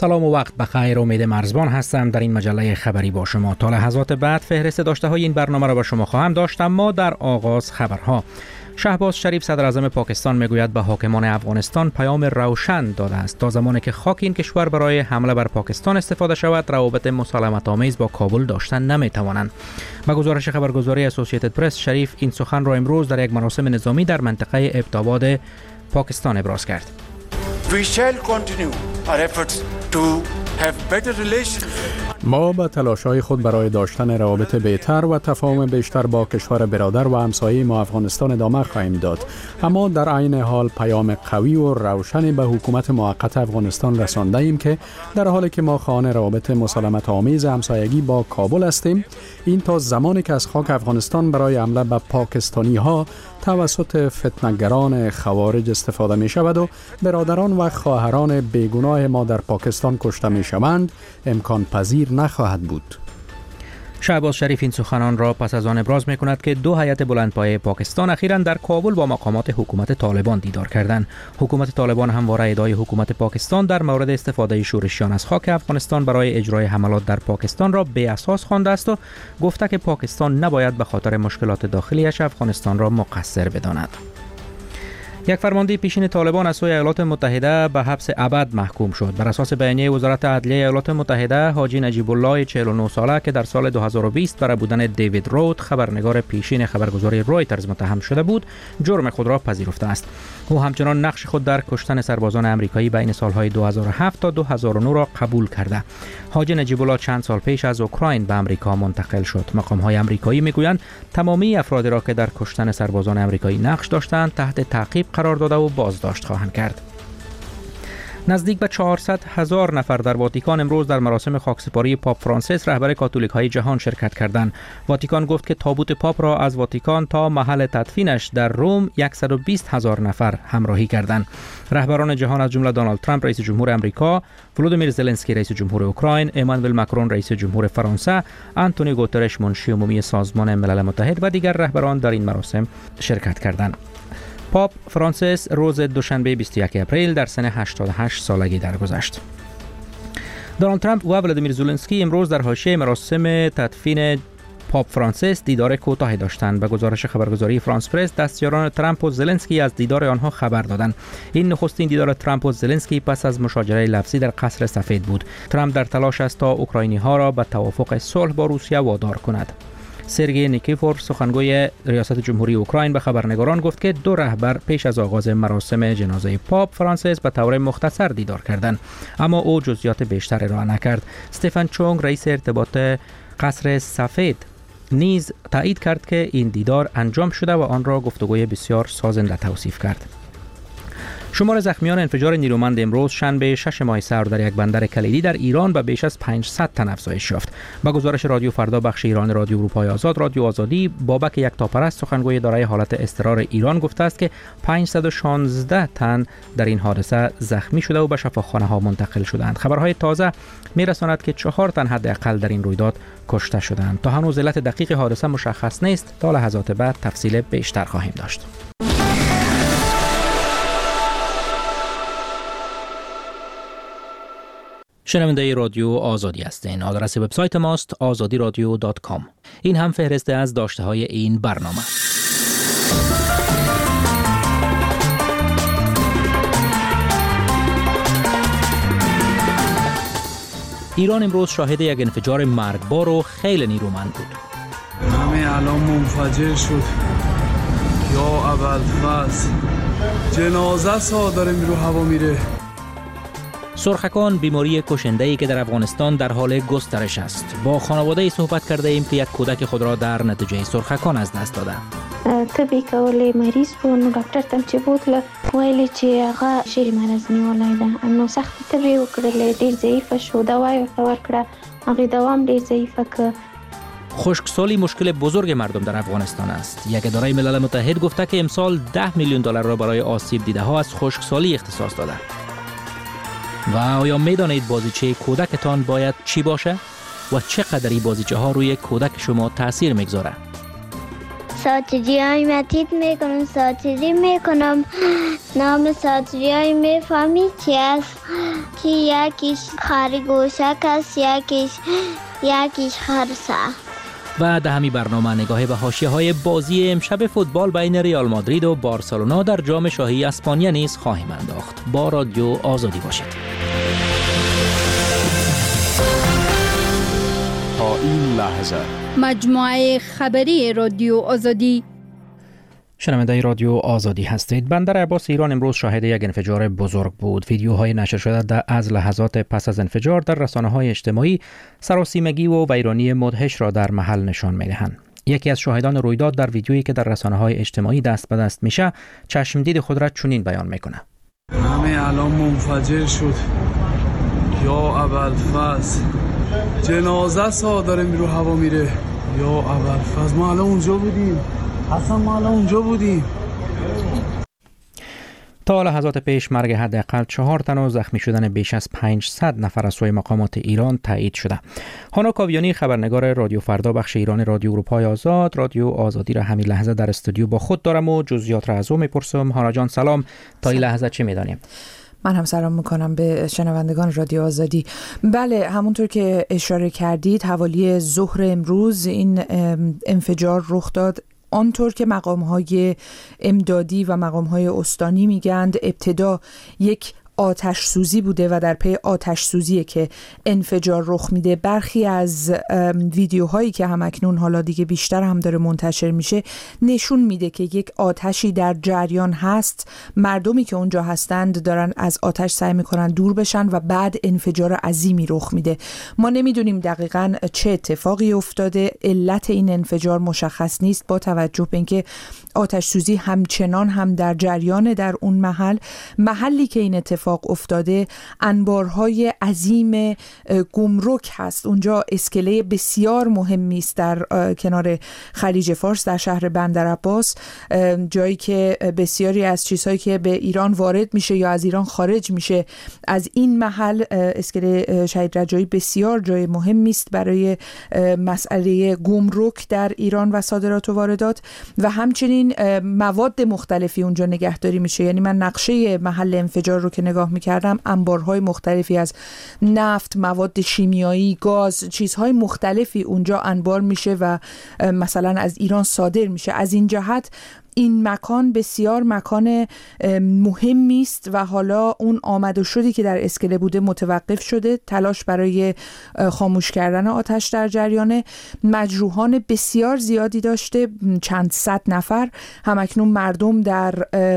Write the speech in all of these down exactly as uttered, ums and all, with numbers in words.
سلام و وقت بخیر. امید مرزبان هستم. در این مجله خبری با شما تا لحظات بعد فهرست داشته های این برنامه را با شما خواهم داشت. اما در آغاز خبرها. شهباز شریف صدر اعظم پاکستان میگوید به حاکمان افغانستان پیام روشن داده است تا زمانی که خاک این کشور برای حمله بر پاکستان استفاده شود روابط مسالمت آمیز با کابل داشتن نمیتوانند. با گزارش خبرگزاری اسوسییتد پرس، شریف این سخن را امروز در یک مراسم نظامی در منطقه ابتاباد پاکستان ابراز کرد. We shall continue our efforts to have better relations. ما به تلاش‌های خود برای داشتن روابط بهتر و تفاهم بیشتر با کشور برادر و همسایه ما افغانستان ادامه خواهیم داد، اما در عین حال پیام قوی و روشنی به حکومت موقت افغانستان رسانده ایم که در حالی که ما خواهان روابط مسالمت آمیز همسایگی با کابل هستیم، این تا زمانی که از خاک افغانستان برای حمله به پاکستانی ها توسط فتنه‌گران خوارج استفاده می شود و برادران و خواهران بیگناه ما در پاکستان کشته می شوند امکان پذیر نخواهد بود. شهباز شریف این سخنان را پس از آن ابراز می کند که دو هیئت بلندپایه پاکستان اخیراً در کابل با مقامات حکومت طالبان دیدار کردند. حکومت طالبان همواره ادعای حکومت پاکستان در مورد استفاده شورشیان از خاک افغانستان برای اجرای حملات در پاکستان را بی اساس خوانده است و گفته که پاکستان نباید به خاطر مشکلات داخلیش افغانستان را مقصر بداند. یک فرمانده پیشین طالبان از سوی ایالات متحده به حبس ابد محکوم شد. بر اساس بیانیه وزارت عدلیه ایالات متحده، حاجی نجیب الله چهل و نه ساله که در سال دو هزار و بیست برای بودن دیوید رود خبرنگار پیشین خبرگزاری رویترز متهم شده بود، جرم خود را پذیرفته است. او همچنان نقش خود در کشتن سربازان آمریکایی بین سالهای دو هزار و هفت تا دو هزار و نه را قبول کرده. حاجی نجیب الله چند سال پیش از اوکراین به آمریکا منتقل شد. مقام‌های آمریکایی میگویند تمامی افرادی را که در کشتن سربازان آمریکایی نقش داشتند تحت تعقیب قرار داده و بازداشت خواهند کرد. نزدیک به چهارصد هزار نفر در واتیکان امروز در مراسم خاکسپاری پاپ فرانسیس رهبر کاتولیک های جهان شرکت کردند. واتیکان گفت که تابوت پاپ را از واتیکان تا محل تدفینش در روم صد و بیست هزار نفر همراهی کردند. رهبران جهان از جمله دونالد ترامپ رئیس جمهور آمریکا، ولودیمیر زلنسکی رئیس جمهور اوکراین، امانوئل ماکرون رئیس جمهور فرانسه، آنتونی گوترش منشی عمومی سازمان ملل متحد و دیگر رهبران در این مراسم شرکت کردند. پاپ فرانسیس روز دوشنبه بیست و یکم اپریل در سن هشتاد و هشت سالگی درگذشت. دونالد ترامپ و ولادیمیر زلنسکی امروز در حاشیه مراسم تدفین پاپ فرانسیس دیدار کوتاهی داشتند. به گزارش خبرگزاری فرانس پرس، دستیاران ترامپ و زلنسکی از دیدار آنها خبر دادند. این نخستین دیدار ترامپ و زلنسکی پس از مشاجره لفظی در قصر سفید بود. ترامپ در تلاش است تا اوکراینی ها را به توافق صلح با روسیه وادار کند. سرگئی نیکیفور سخنگوی ریاست جمهوری اوکراین به خبرنگاران گفت که دو رهبر پیش از آغاز مراسم جنازه پاپ فرانسیس به طور مختصر دیدار کردند، اما او جزئیات بیشتر ارائه نکرد. استفان چونگ رئیس ارتباط قصر سفید نیز تایید کرد که این دیدار انجام شده و آن را گفتگوی بسیار سازنده توصیف کرد. شمار زخمیان انفجار نیرومند امروز شنبه شش ماه سر در یک بندر کلیدی در ایران به بیش از پانصد تن افزایش یافت. با گزارش رادیو فردا بخش ایران رادیو اروپای آزاد، رادیو آزادی، بابک یکتاپرست سخنگوی اداره حالت اضطرار ایران گفته است که پانصد و شانزده تن در این حادثه زخمی شده و به شفاخانه ها منتقل شدند. خبرهای تازه میرساند که چهار تن حداقل در این رویداد کشته شدند. تا هنوز علت دقیق حادثه مشخص نیست. تا لحظات بعد تفصیل بیشتر خواهیم داشت. شنونده رادیو آزادی هستین. آدرس وبسایت ماست آزادی رادیو دات کام. این هم فهرسته از داشته های این برنامه. ایران امروز شاهد یک انفجار مرگبار و خیلی نیرومند بود. همه الان منفجر شد. یا ابوالفضل جنازه سا داره میرو هوا میره. سرخکان بیماری کشنده‌ای که در افغانستان در حال گسترش است. با خانواده‌ای صحبت کرده ایم که یک کودک خود را در نتیجه سرخکان از دست داده. طبي کولې مریض و نو ډاکټر ته چې بوتله ویلي چې هغه شری مرض نیولای ده، نو سخت طبي وکړلې، ډېر ضعیفه شو، دوا یې ورته ورکړه، هغې دوا هم ډېر ضعیفه که. خشکسالی مشکل بزرگ مردم در افغانستان است. یک اداره ملل متحد گفته که امسال ده میلیون دلار را برای آسیب دیده ها از خشکسالی اختصاص داده. و آیا میدانید بازیچه کودکتان باید چی باشه؟ و چقدر این بازیچه ها روی کودک شما تاثیر میگذاره؟ ساتری های متید میکنم، ساتری میکنم. نام ساتری های میفهمی چی است؟ که یکیش خرگوشک است، یکیش یکیش خرسه. و در همین برنامه نگاهی به حاشیه‌های بازی امشب فوتبال بین ریال مادرید و بارسلونا در جام شاهی اسپانیا نیز خواهیم انداخت. با رادیو آزادی باشید. تا این لحظه مجموعه خبری رادیو آزادی. شنونده رادیو آزادی هستید. بندر عباس ایران امروز شاهد یک انفجار بزرگ بود. ویدیوهای نشر شده از لحظات پس از انفجار در رسانه‌های اجتماعی سراسیمگی و ویرانی مدهش را در محل نشان می‌دهند. یکی از شاهدان رویداد در ویدیویی که در رسانه‌های اجتماعی دست به دست میشه، چشمدید خود را چنین بیان میکنه: همه الان منفجر شد. یا ابوالفضل، جنازه سا داره میرو هوا میره. یا ابوالفضل، ما الان اونجا بودیم. حسن ما الان اونجا بودیم. تا لحظات پیش مرگ حداقل چهار تن و زخمی شدن بیش از پانصد نفر از سوی مقامات ایران تایید شده. هانا کاویانی، خبرنگار رادیو فردا بخش ایران رادیو اروپای آزاد، رادیو آزادی را همین لحظه در استودیو با خود دارم و جزئیات را از او میپرسم. هانا جان سلام. تا این لحظه چی میدانیم؟ من هم سلام میکنم به شنوندگان رادیو آزادی. بله، همونطور که اشاره کردید حوالی ظهر امروز این انفجار رخ داد. آنطور که مقام‌های امدادی و مقام‌های استانی میگند، ابتدا یک آتش سوزی بوده و در پی آتش سوزیه که انفجار رخ میده. برخی از ویدیوهایی که هم اکنون حالا دیگه بیشتر هم داره منتشر میشه نشون میده که یک آتشی در جریان هست. مردمی که اونجا هستند دارن از آتش سعی میکنن دور بشن و بعد انفجار عظیمی رخ میده. ما نمیدونیم دقیقاً چه اتفاقی افتاده. علت این انفجار مشخص نیست با توجه به اینکه آتش سوزی همچنان هم در جریان در اون محل. محلی که این اتفاق افتاده انبارهای عظیم گمرک هست. اونجا اسکله بسیار مهمی است در کنار خلیج فارس در شهر بندر عباس، جایی که بسیاری از چیزهایی که به ایران وارد میشه یا از ایران خارج میشه از این محل. اسکله شهید رجایی بسیار جای مهمی است برای مسئله گمرک در ایران و صادرات و واردات و همچنین مواد مختلفی اونجا نگهداری میشه. یعنی من نقشه محل انفجار رو که نگاه میکردم، انبارهای مختلفی از نفت، مواد شیمیایی، گاز، چیزهای مختلفی اونجا انبار میشه و مثلا از ایران صادر میشه. از این جهت این مکان بسیار مکان مهمی است و حالا اون آمد و شدی که در اسکله بوده متوقف شده. تلاش برای خاموش کردن آتش در جریان. مجروحان بسیار زیادی داشته، چند صد نفر. همکنون مردم در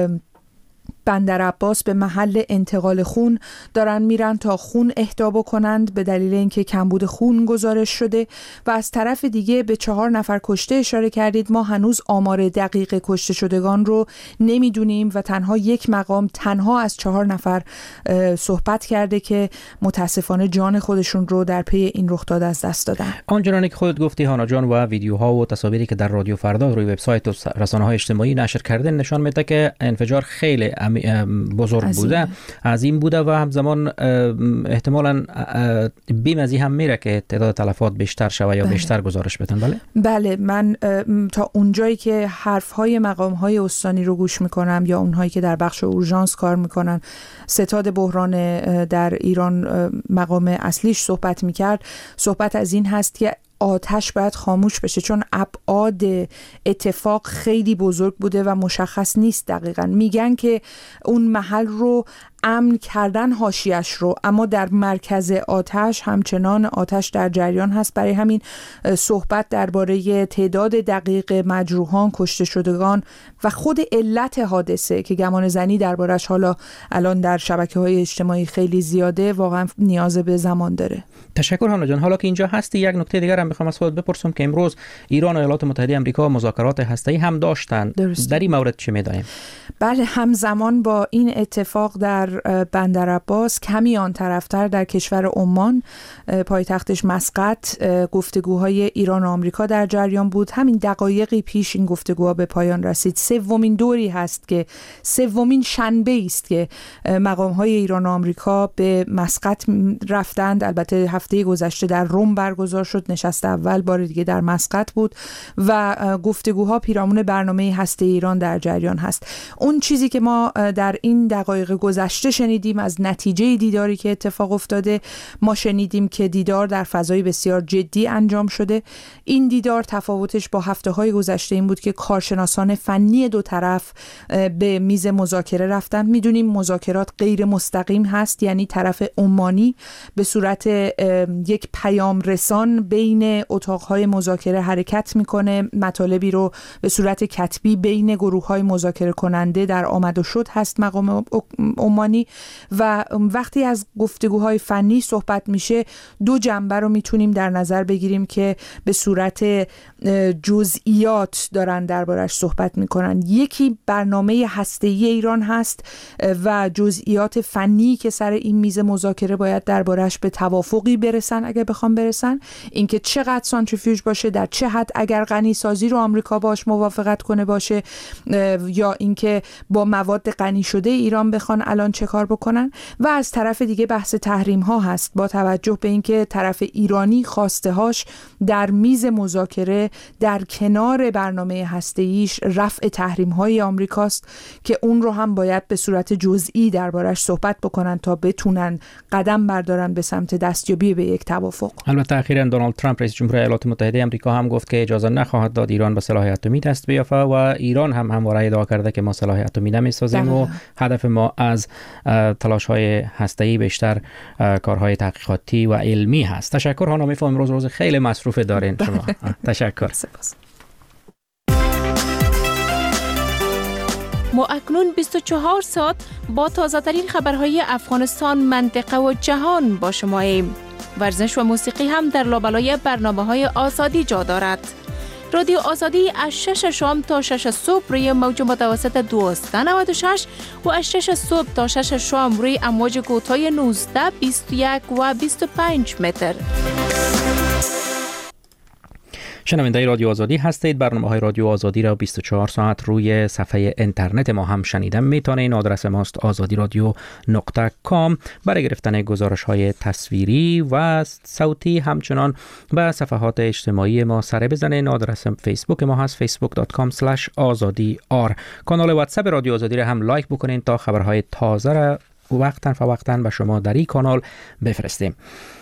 بندر عباس به محل انتقال خون دارن میرن تا خون اهدا بکنند به دلیل اینکه کمبود خون گزارش شده. و از طرف دیگه به چهار نفر کشته اشاره کردید. ما هنوز آمار دقیق کشته شدگان رو نمیدونیم و تنها یک مقام تنها از چهار نفر صحبت کرده که متاسفانه جان خودشون رو در پی این رخداد از دست دادن. آنچنانی که خودت گفتی هانا جان و ویدیوها و تصاویری که در رادیو فردا روی وبسایت و رسانه‌های اجتماعی نشر کرده نشان میده که انفجار خیلی بزرگ عظیم. بوده عظیم بوده و همزمان احتمالاً بیم از این هم میره که تعداد تلفات بیشتر شوه یا بله. بیشتر گزارش بدن. بله بله من تا اونجایی که حرفهای مقامهای استانی رو گوش میکنم یا اونهایی که در بخش اورژانس کار میکنن، ستاد بحران در ایران مقام اصلیش صحبت میکرد، صحبت از این هست که آتش باید خاموش بشه چون ابعاد اتفاق خیلی بزرگ بوده و مشخص نیست دقیقاً. میگن که اون محل رو امن کردن حاشیه‌اش رو، اما در مرکز آتش همچنان آتش در جریان هست. برای همین صحبت درباره تعداد دقیق مجروحان، کشته شدگان و خود علت حادثه که گمان زنی دربارش حالا الان در شبکه‌های اجتماعی خیلی زیاده، واقعا نیاز به زمان داره. تشکر هانا جان. حالا که اینجا هستی یک نکته دیگر هم میخوام از خودت بپرسم که امروز ایران و ایالات متحده آمریکا مذاکرات هسته‌ای هم داشتن. درسته. در این مورد چه می‌دانیم؟ بله، همزمان با این اتفاق در بندر عباس، کمی آن طرفتر در کشور عمان پایتختش مسقط گفتگوهای ایران و آمریکا در جریان بود. همین دقایقی پیش این گفتگوها به پایان رسید. سومین دوری هست که سومین شنبه است که مقام‌های ایران و آمریکا به مسقط رفتند. البته هفته گذشته در روم برگزار شد، نشست اول، بار دیگه در مسقط بود و گفتگوها پیرامون برنامه هسته ایران در جریان هست. اون چیزی که ما در این دقایق گذشته شنیدیم از نتیجه دیداری که اتفاق افتاده، ما شنیدیم که دیدار در فضای بسیار جدی انجام شده. این دیدار تفاوتش با هفته‌های گذشته این بود که کارشناسان فنی دو طرف به میز مذاکره رفتند. میدونیم مذاکرات غیر مستقیم هست، یعنی طرف عمانی به صورت یک پیام رسان بین اتاقهای مذاکره حرکت میکنه، مطالبی رو به صورت کتبی بین گروه‌های مذاکره کننده در آمد و شد هست مقام عمانی. و وقتی از گفتگوهای فنی صحبت میشه، دو جنبه رو میتونیم در نظر بگیریم که به صورت جزئیات دارن دربارش صحبت میکنن. یکی برنامه هسته‌ای ایران هست و جزئیات فنی که سر این میز مذاکره باید دربارش به توافقی برسن اگر بخوام برسن. اینکه چقدر سانتریفیوژ باشه، در چه حد اگر غنی سازی رو آمریکا باش موافقت کنه باشه، یا اینکه با مواد غنی شده ایران بخوان الان چه کار بکنن. و از طرف دیگه بحث تحریم ها هست، با توجه به اینکه طرف ایرانی خواسته هاش در میز مذاکره در کنار برنامه هسته‌ایش رفع تحریم های آمریکاست که اون رو هم باید به صورت جزئی دربارش صحبت بکنن تا بتونن قدم بردارن به سمت دستیابی به یک توافق. البته اخیراً دونالد ترامپ رئیس جمهور ایالات متحده آمریکا هم گفت که اجازه نخواهد داد ایران به سلاح اتمی دست بیافته و ایران هم همواره ادعا کرده که ما سلاح اتمی نمی‌سازیم و هدف ما از تلاش‌های هسته‌ای بیشتر کارهای تحقیقاتی و علمی هست. تشکر خانم. می‌فهمم امروز روز خیلی مصروف دارین شما. تشکر. ما اکنون بیست و چهار ساعت با تازه‌ترین خبرهای افغانستان، منطقه و جهان با شماییم. ورزش و موسیقی هم در لابلای برنامه‌های آزادی جا دارد. رادیو آزادی از شش شام تا شش صبح روی موج متوسط دویست و نود و شش و از شش صبح تا شش شام روی امواج کوتاه نوزده، بیست و یک و بیست و پنج متر. شنونده رادیو آزادی هستید. برنامه‌های رادیو آزادی را بیست و چهار ساعت روی صفحه اینترنت ما هم شنیدن میتونید. آدرس ماست آزادی رادیو نقطه کام. برای گرفتن گزارش‌های تصویری و صوتی همچنان به صفحات اجتماعی ما سر بزنید. آدرس فیسبوک ما هست فیسبوک دات کام اسلش آزادی آر. کانال واتساپ رادیو آزادی را هم لایک بکنید تا خبرهای تازه را وقتاً فوقتاً به شما در این کانال بفرستیم.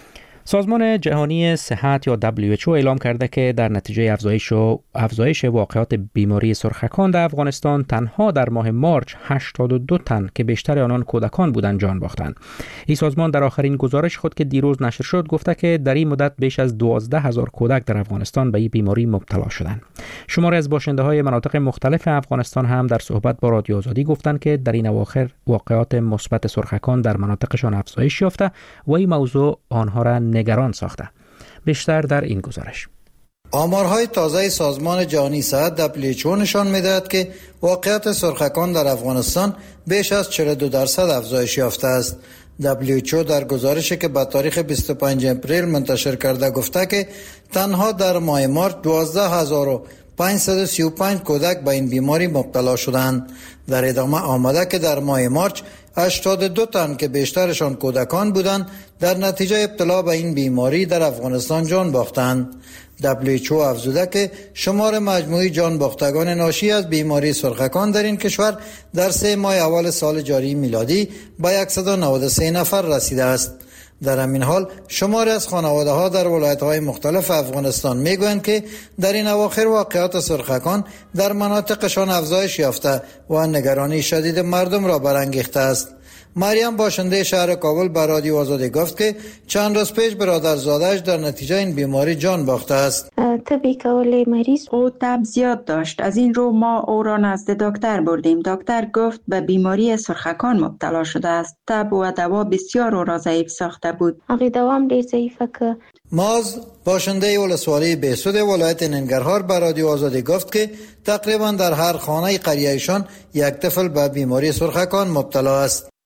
سازمان جهانی صحت یا دبلیو اچ او اعلام کرده که در نتیجه افزایش و افزایش واقعات بیماری سرخکان در افغانستان تنها در ماه مارچ هشتاد و دو تن که بیشتر آنان کودکان بودند جان باختند. این سازمان در آخرین گزارش خود که دیروز نشر شد گفته که در این مدت بیش از دوازده هزار کودک در افغانستان به این بیماری مبتلا شدند. شماری از باشنده‌های مناطق مختلف افغانستان هم در صحبت با رادیو آزادی گفتند که در این اواخر واقعات مثبت سرخکان در مناطقشان افزایش یافته و این موضوع آنها را نگران ساخته. بیشتر در این گزارش. آمارهای تازه سازمان جهانی صحت دبلیو اچ او نشان می‌دهد که واقعیت سرخکان در افغانستان بیش از چهل و دو درصد افزایش یافته است. دبلیو اچ او در گزارشی که به تاریخ بیست و پنجم اپریل منتشر کرده گفته که تنها در ماه مارچ دوازده هزار و پانصد و سی و پنج کودک به این بیماری مبتلا شدند. در ادامه آمده که در ماه مارچ هشتاد و دو تن که بیشترشان کودکان بودند در نتیجه ابتلا به این بیماری در افغانستان جان باختند. دبلیو اچ او افزوده که شمار مجموعی جان باختگان ناشی از بیماری سرخکان در این کشور در سه ماه اول سال جاری میلادی به صد و نود و سه نفر رسیده است. در همین حال شماری از خانواده ها در ولایت های مختلف افغانستان میگویند که در این اواخر واقعات سرخکان در مناطقشان افزایش یافته و نگرانی شدید مردم را برانگیخته است. مریم باشنده شهر کابل به رادیو آزادی گفت که چند روز پیش برادرزاده‌اش در نتیجه این بیماری جان باخته است. طبی کول مریض او تب زیاد داشت، از این رو ما او را نزد دکتر بردیم. دکتر گفت به بیماری سرخکان مبتلا شده است. تب و دوا بسیار او را ضعیف ساخته بود. هغه دوام ډیر ضعیفه که ماز باشنده ولسوالی بهسود ولایت ننگرهار به رادیو آزادی گفت که تقریبا در هر خانه قریهشان یک طفل به بیماری سرخکان مبتلا است.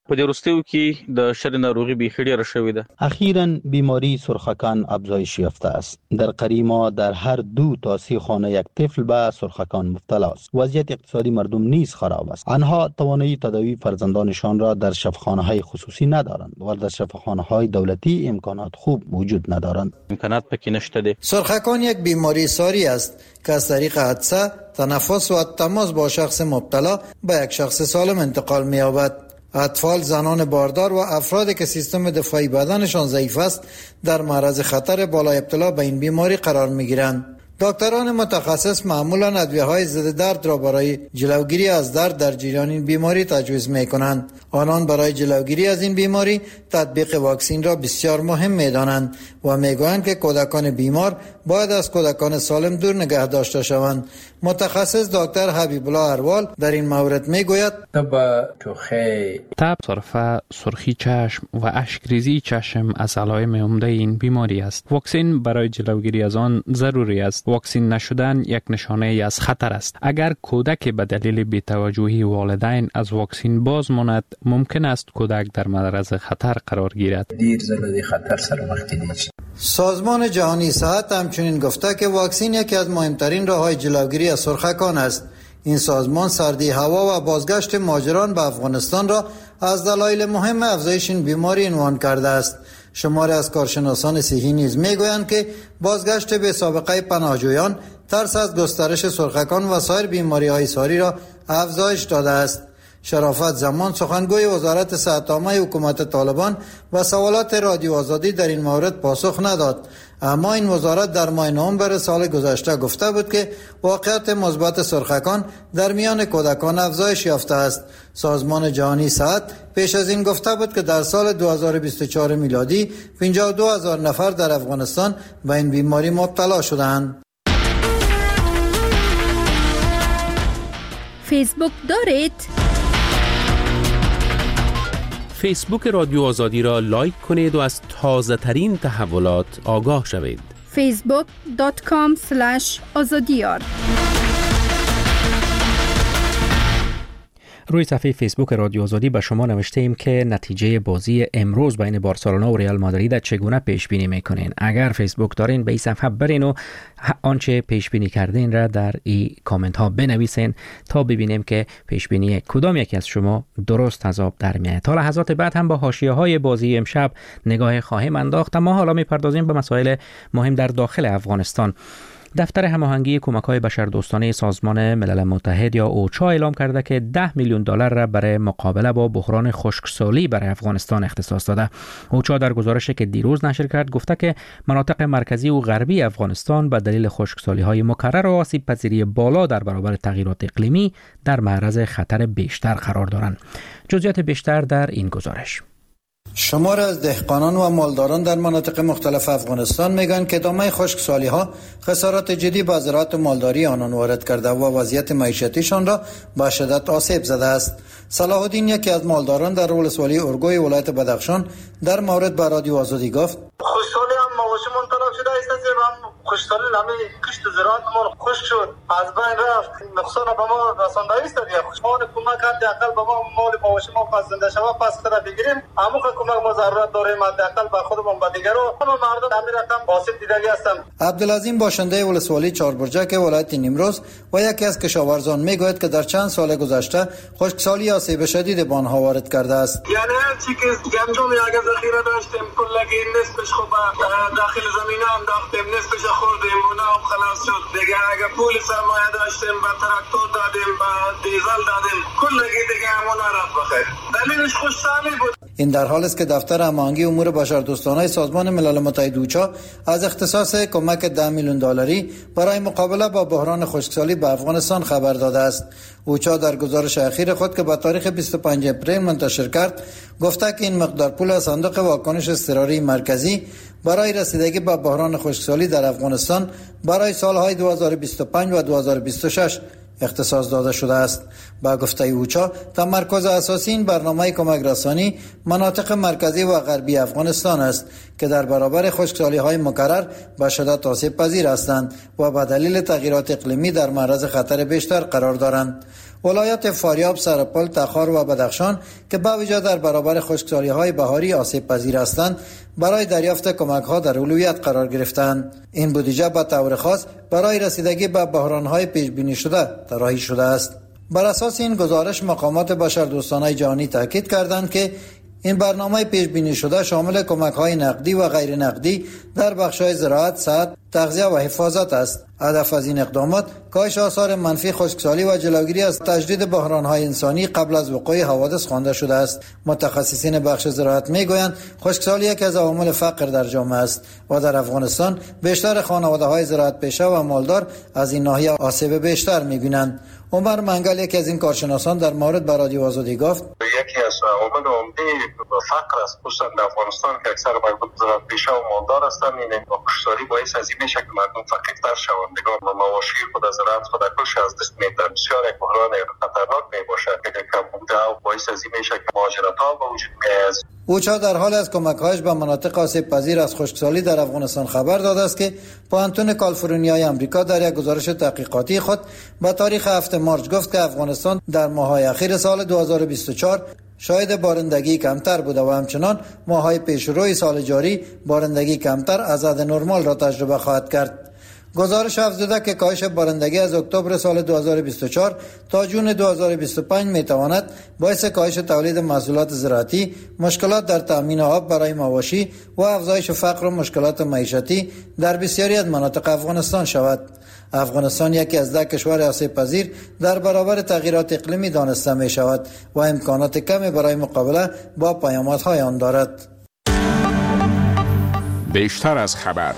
په دې وروستیو کې د شر ناروغي بیخي ډېره شوې ده. اخیراً بیماری سرخکان افزایش یافته است. در قریما در هر دو تا سه خانه یک طفل به سرخکان مبتلا است. وضعیت اقتصادی مردم نیز خراب است. آنها توانایی تداوی فرزندانشان را در شفاخانه‌های خصوصی ندارند و در شفاخانه‌های دولتی امکانات خوب وجود ندارند. امکانات پکې نشته دي. سرخکان یک بیماری ساری است که از طریق عطسه، تنفس و تماس با شخص مبتلا به یک شخص سالم انتقال می‌یابد. اطفال، زنان باردار و افرادی که سیستم دفاعی بدنشان ضعیف است در معرض خطر بالا ابتلا به این بیماری قرار می‌گیرند. دکتران متخصص معمولا ادویه‌های ضد درد را برای جلوگیری از درد در جریان این بیماری تجویز می‌کنند. آنان برای جلوگیری از این بیماری تطبیق واکسین را بسیار مهم می‌دانند و می‌گویند که کودکان بیمار باید از کودکان سالم دور نگه داشته شوند. متخصص دکتر حبیب الله اروال در این مورد می‌گوید: تب توخی، تب، سرفه، سرخی چشم و اشک‌ریزی چشم از علائم عمده این بیماری است. واکسین برای جلوگیری از آن ضروری است. واکسین نشدن یک نشانه از خطر است. اگر کودک به دلیل بی‌توجهی والدین از واکسین باز ماند، ممکن است کودک در معرض خطر قرار گیرد. دیر زده خطر سر وقتی دیش. سازمان جهانی صحت همچنین گفته که واکسین یکی از مهمترین راه‌های جلوگیری از سرخکان است. این سازمان سردی هوا و بازگشت مهاجران به افغانستان را از دلایل مهم افزایش این بیماری عنوان کرده است. شماری از کارشناسان صحی نیز میگویند که بازگشت به سابقه پناهجویان ترس از گسترش سرخکان و سایر بیماری‌های ساری را افزایش داده است. شرافت زمان سخنگوی وزارت صحت عامه حکومت طالبان و سوالات رادیو آزادی در این مورد پاسخ نداد، اما این وزارت در ماه نوامبر سال گذشته گفته بود که واقعیت مثبت سرخکان در میان کودکان افزایش یافته است. سازمان جهانی صحت پیش از این گفته بود که در سال دو هزار و بیست و چهار میلادی پنجاه و دو هزار نفر در افغانستان به این بیماری مبتلا شدند. فیسبوک دارید؟ فیسبوک رادیو آزادی را لایک کنید و از تازه ترین تحولات آگاه شوید. فیسبوک دات کام اسلش آزادیار. روی صفحه فیسبوک رادیو آزادی به شما نوشته ایم که نتیجه بازی امروز بین بارسلونا و ریال مادرید چگونه پیش بینی میکنین. اگر فیسبوک دارین به این صفحه برین و آنچه پیش بینی کردین را در این کامنت ها بنویسین تا ببینیم که پیش بینی کدام یکی از شما درست از آب در میاد. تا لحظات بعد هم با حاشیه های بازی امشب نگاه خواهیم انداخت، اما حالا میپردازیم به مسائل مهم در داخل افغانستان. دفتر هماهنگی کمک‌های بشردوستانه سازمان ملل متحد یا اوچا اعلام کرده که ده میلیون دلار را برای مقابله با بحران خشکسالی برای افغانستان اختصاص داده. اوچا در گزارشی که دیروز نشر کرد گفته که مناطق مرکزی و غربی افغانستان به دلیل خشکسالی‌های مکرر و آسیب‌پذیری بالا در برابر تغییرات اقلیمی در معرض خطر بیشتر قرار دارند. جزئیات بیشتر در این گزارش. شمار از دهقانان و مالداران در مناطق مختلف افغانستان میگن که ادامه خشکسالی ها خسارات جدی به زراعت و مالداری آنان وارد کرده و وضعیت معیشتیشان را به شدت آسیب زده است. صلاح الدین یکی از مالداران در ولسوالی اورگوی ولایت بدخشان در مورد به رادیو آزادی گفت: خشکسالی هم مواشمون تلف شده است، هم خشکسالی نمی کشت زراعت ما خشک شد، از بین رفت، نقصان به ما رسانده است. دیگه خشکسالی کمک کرد حداقل به ما مال مواشم ما پس زنده شوه پس خدا بگیریم، اما که کمک ما ضرورت داریم حداقل به خودمون به دیگرو. اما مردم همین رقم آسیب دیدگی هستن. عبدالعظیم باشنده ولسوالی چهاربرجک ولایت نیمروز و یکی از کشاورزان میگوید که در چند سال گذشته خشکسالی آسیب شدید به آنها وارد کرده است. یعنی هر چی که گندم یک ذخیره داشتیم کلگی نصفش خوب داخل زمین هم داشتیم، نصفش خوردیم و نه خلاص شد. دیگه اگه پول سرمایه داشتیم به تراکتور دادیم، به دیزل دادیم، کلگی دیگه همون رفت بخیر. دلیلش خشکسالی بود. این در حالی است که دفتر هماهنگی امور بشردوستانه سازمان ملل متحد اوچا از اختصاص کمک ده میلیون دلاری برای مقابله با بحران خشکسالی به افغانستان خبر داده است. اوچا در گزارش اخیر خود که به تاریخ بیست و پنجم اپریل منتشر کرد گفته که این مقدار پول از صندوق واکنش اضطراری مرکزی برای رسیدگی به بحران خشکسالی در افغانستان برای سالهای دو هزار و بیست و پنج و دو هزار و بیست و شش اختصاص داده شده است. با گفته اوچا تمرکز اساسی این برنامه کمک رسانی مناطق مرکزی و غربی افغانستان است که در برابر خشکسالی‌های مکرر به شدت آسیب پذیر هستند و به دلیل تغییرات اقلیمی در معرض خطر بیشتر قرار دارند. ولایت فاریاب، سرپل، تخار و بدخشان که با ویژه در برابر خشکسالی‌های بهاری آسیب پذیر هستند برای دریافت کمک‌ها در اولویت قرار گرفتند. این بودجه به طور خاص برای رسیدگی به بحران‌های پیش بینی شده طراحی شده است. بر اساس این گزارش مقامات بشردوستانه جهانی تاکید کردند که این برنامه پیش بینی شده شامل کمک‌های نقدی و غیر نقدی در بخش‌های زراعت، صحت، تغذیه و حفاظت است. هدف از این اقدامات کاهش آثار منفی خشکسالی و جلوگیری از تجدید بحران‌های انسانی قبل از وقوع حوادث خوانده شده است. متخصصین بخش زراعت می‌گویند خشکسالی یکی از عوامل فقر در جامعه است و در افغانستان بیشتر خانواده‌های زراعت پیشه و مالدار از این ناحیه آسیب بیشتر می‌بینند. عمر منگل یکی از این کارشناسان در مورد به رادیو آزادی گفت یکی از عوامل عمده فقر است، خصوصا در افغانستان که اکثر مردم زراعت پیشه و مالدار هستند. این خشکسالی باعث از این میشه که مردم فقیرتر شوند. نگاه به مواشی خود از زراعت خود کلش از دست میدن. بسیار یک بحران خطرناک میباشد که کم بوده و باعث از این میشه که مهاجرت‌ها به وجود میاد. اوچا در حال از کمک‌هایش به مناطق آسیب پذیر از خشکسالی در افغانستان خبر داده است که پوهنتون کالیفرنیای آمریکا در یک گزارش تحقیقاتی خود به تاریخ هفتم مارس گفت که افغانستان در ماه‌های اخیر سال دو هزار و بیست و چهار شاهد بارندگی کمتر بوده و همچنان ماه‌های پیشروی سال جاری بارندگی کمتر از حد نرمال را تجربه خواهد کرد. گزارش افزوده که کاهش بارندگی از اکتبر سال دو هزار و بیست و چهار تا جون دو هزار و بیست و پنج میتواند باعث کاهش تولید محصولات زراعتی، مشکلات در تامین آب برای مواشی و افزایش فقر و مشکلات معیشتی در بسیاری از مناطق افغانستان شود. افغانستان یکی از ده کشور آسیب پذیر در برابر تغییرات اقلیمی دانسته می شود و امکانات کمی برای مقابله با پیامدهای آن دارد. بیشتر از خبر.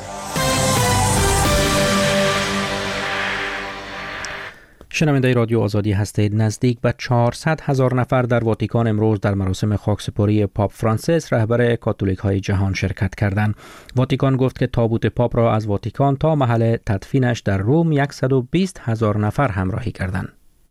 شنونده رادیو آزادی هستید. نزدیک به چهارصد هزار نفر در واتیکان امروز در مراسم خاکسپاری پاپ فرانسیس رهبر کاتولیک های جهان شرکت کردند. واتیکان گفت که تابوت پاپ را از واتیکان تا محل تدفینش در روم صد و بیست هزار نفر همراهی کردند.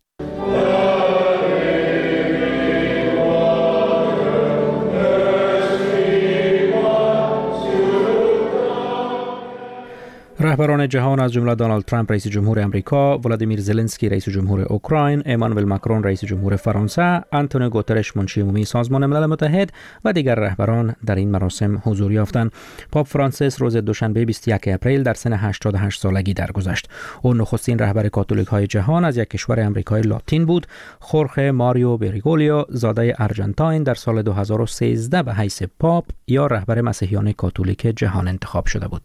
رهبران جهان از جمله دونالد ترامپ رئیس جمهور امریکا، ولادیمیر زلنسکی رئیس جمهور اوکراین، امانوئل ماکرون رئیس جمهور فرانسه، آنتونیو گوترش منشی عمومی سازمان ملل متحد و دیگر رهبران در این مراسم حضور یافتند. پاپ فرانسیس روز دوشنبه بیست و یک اپریل در سن هشتاد و هشت سالگی درگذشت. او نخستین رهبر کاتولیک های جهان از یک کشور امریکای لاتین بود. خورخه ماریو بریگولیو زاده آرژانتین در سال دو هزار و سیزده به حیث پاپ یا رهبر مسیحیان کاتولیک جهان انتخاب شده بود.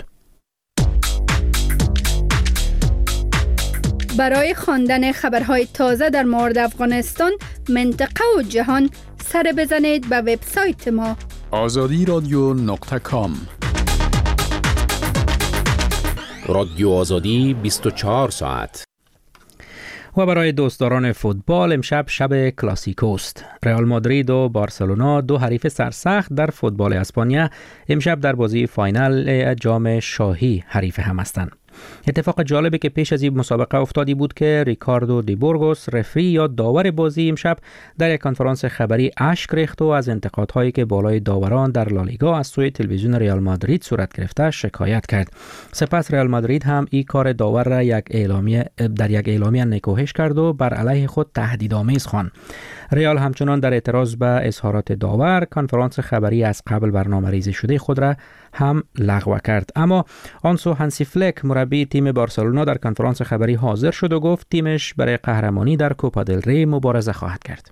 برای خواندن خبرهای تازه در مورد افغانستان، منطقه و جهان سر بزنید به وبسایت ما آزادی رادیو نقطه کام. رادیو آزادی بیست و چهار ساعت. و برای دوستداران فوتبال امشب شب کلاسیکوست. رئال مادرید و بارسلونا دو حریف سرسخت در فوتبال اسپانیا امشب در بازی فاینال جام شاهی حریف هم هستند. اتفاق جالبی که پیش از این مسابقه افتادی بود که ریکاردو دی بورگوس رفری یا داور بازی امشب در یک کنفرانس خبری اشک ریخت و از انتقادهایی که بالای داوران در لالیگا از سوی تلویزیون ریال مادرید صورت گرفته شکایت کرد. سپس ریال مادرید هم این کار داور را یک اعلامیه در یک اعلامیه نکوهش کرد و بر علیه خود تهدیدآمیز خواند. ریال همچنان در اعتراض به اظهارات داور کنفرانس خبری از قبل برنامه‌ریزی شده خود را هم لغو کرد. اما آنسو هانسی فلک مربی تیم بارسلونا در کنفرانس خبری حاضر شد و گفت تیمش برای قهرمانی در کوپا دل ری مبارزه خواهد کرد.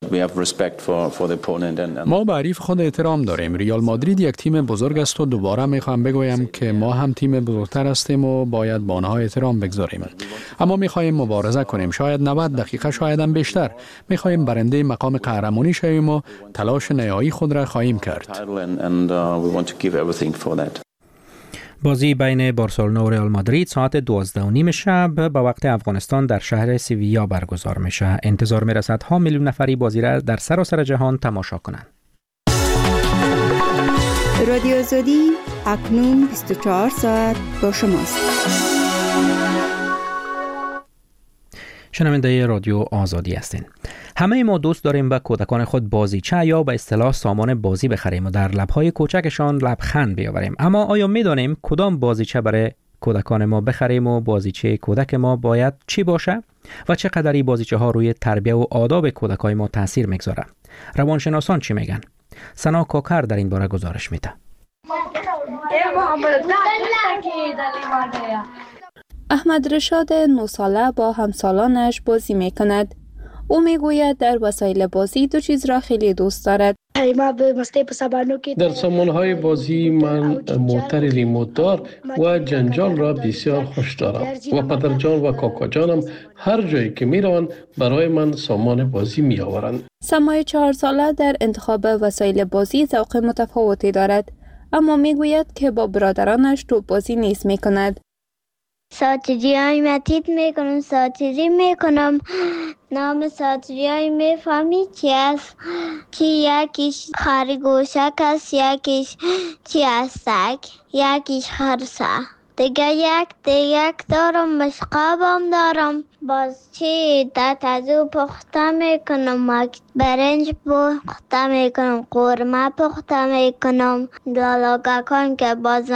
ما به حریف خود احترام داریم. ریال مادرید یک تیم بزرگ است و دوباره میخوام بگویم که ما هم تیم بزرگتر هستیم و باید به آنها احترام بگذاریم. اما میخواهیم مبارزه کنیم، شاید نود دقیقه، شاید هم بیشتر. میخواهیم برنده مقام قهرمانی شویم و تلاش نهایی خود را خواهیم کرد. بازی بین بارسلونا و ریال مادرید ساعت دوازده و نیم شب به وقت افغانستان در شهر سیویا برگزار میشه. انتظار میرسد ها میلیون نفری بازی را در سراسر جهان تماشا کنند. رادیو آزادی اکنون بیست و چهار ساعت با شماست. شنونده رادیو آزادی هستین. همه ما دوست داریم به کودکان خود بازیچه یا به اصطلاح سامان بازی بخریم و در لبهای کوچکشان لبخند بیاوریم. اما آیا می‌دانیم کدام بازیچه برای کودکان ما بخریم و بازیچه کودک ما باید چی باشه و چقدر این بازیچه ها روی تربیت و آداب کودکای ما تاثیر میگذاره؟ روانشناسان چی میگن؟ سنا کوکر در این باره گزارش میده. احمد رشاد نه ساله با همسالانش بازی میکند. او میگوید در وسایل بازی دو چیز را خیلی دوست دارد. در سامانهای بازی من موتر ریموت دار و جنجال را بسیار خوش دارم و پدرجان و کاکاجانم هر جایی که میروند برای من سامان بازی می آورند. سمای چهار ساله در انتخاب وسایل بازی ذوق متفاوتی دارد، اما میگوید که با برادرانش توپ بازی نیز میکند. ساتری های متید میکنم، ساتری میکنم. نام ساتری های میفهمی چی است؟ که یکیش خرگوشک است، یکیش چی است؟ یکیش خرسه. دیگه یک دیگه دارم، مشقابم دارم. باز چی در تازو پخته میکنم، برنج پخته میکنم، قورمه پخته میکنم. دالاگکان که باز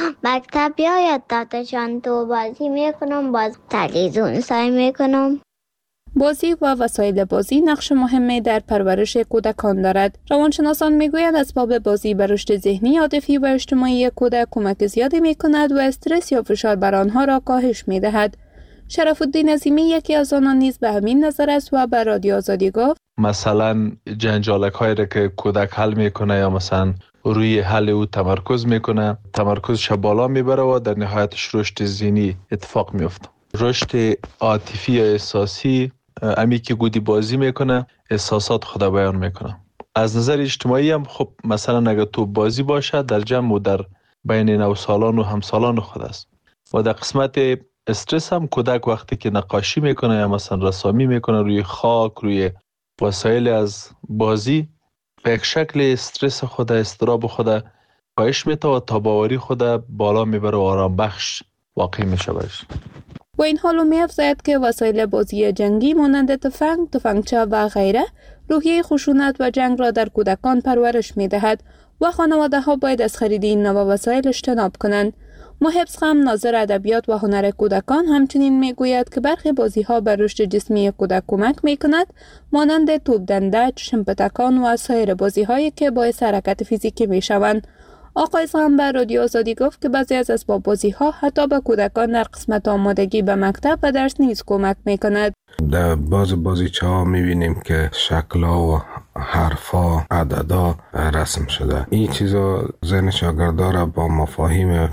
مکتب بیاید دادشان تو بازی میکنم، باز تلویزیون سعی میکنم. بازی و وسایل بازی نقش مهمی در پرورش کودکان دارد. روانشناسان میگویند اسباب بازی به رشد ذهنی، عاطفی و اجتماعی کودک کمک زیادی میکند و استرس یا فشار بر آنها را کاهش میدهد. شرف الدین عظیمی یکی از آنان نیز به همین نظر است و به رادیو آزادی گفت: مثلا جنجالک هایی را که کودک حل میکنه یا مثلا روی حل او تمرکز میکنه، تمرکزش بالا میبره و در نهایتش رشد ذهنی اتفاق میفته. رشد عاطفی یا احساسی، امی که گودی بازی میکنه احساسات خود بیان میکنه. از نظر اجتماعی هم خب مثلا اگر تو بازی باشه در جمع و در بین نوسالان و همسالان خود است. و در قسمت استرس هم کودک وقتی که نقاشی میکنه یا مثلا رسامی میکنه روی خاک، روی وسایل از بازی، به یک شکل استرس خود، استراب خود کاهش میده و تاباوری خود بالا میبره و آرام بخش واقع میشه برش. و این حالو می افزاید که وسایل بازی جنگی مانند تفنگ، تفنگچه و غیره روحیه خشونت و جنگ را در کودکان پرورش می دهد و خانواده ها باید از خرید این نوع وسایل اجتناب کنند. محب خم ناظر ادبیات و هنر کودکان همچنین می گوید که برخی بازی ها بر رشد جسمی کودک کمک می کند، مانند توپ دنده، شمپتکان و سایر بازی هایی که باعث حرکت فیزیکی می شوند. آقای سام به رادیو آزادی گفت که بعضی از اسباب بازی ها حتی به کودکان در قسمت آمادگی به مکتب و درس نیز کمک می کند. در باز بازیچه ها می بینیم که شکل‌ها و حرفا، عددا رسم شده. این چیزا ذهن شاگردا را با مفاهیم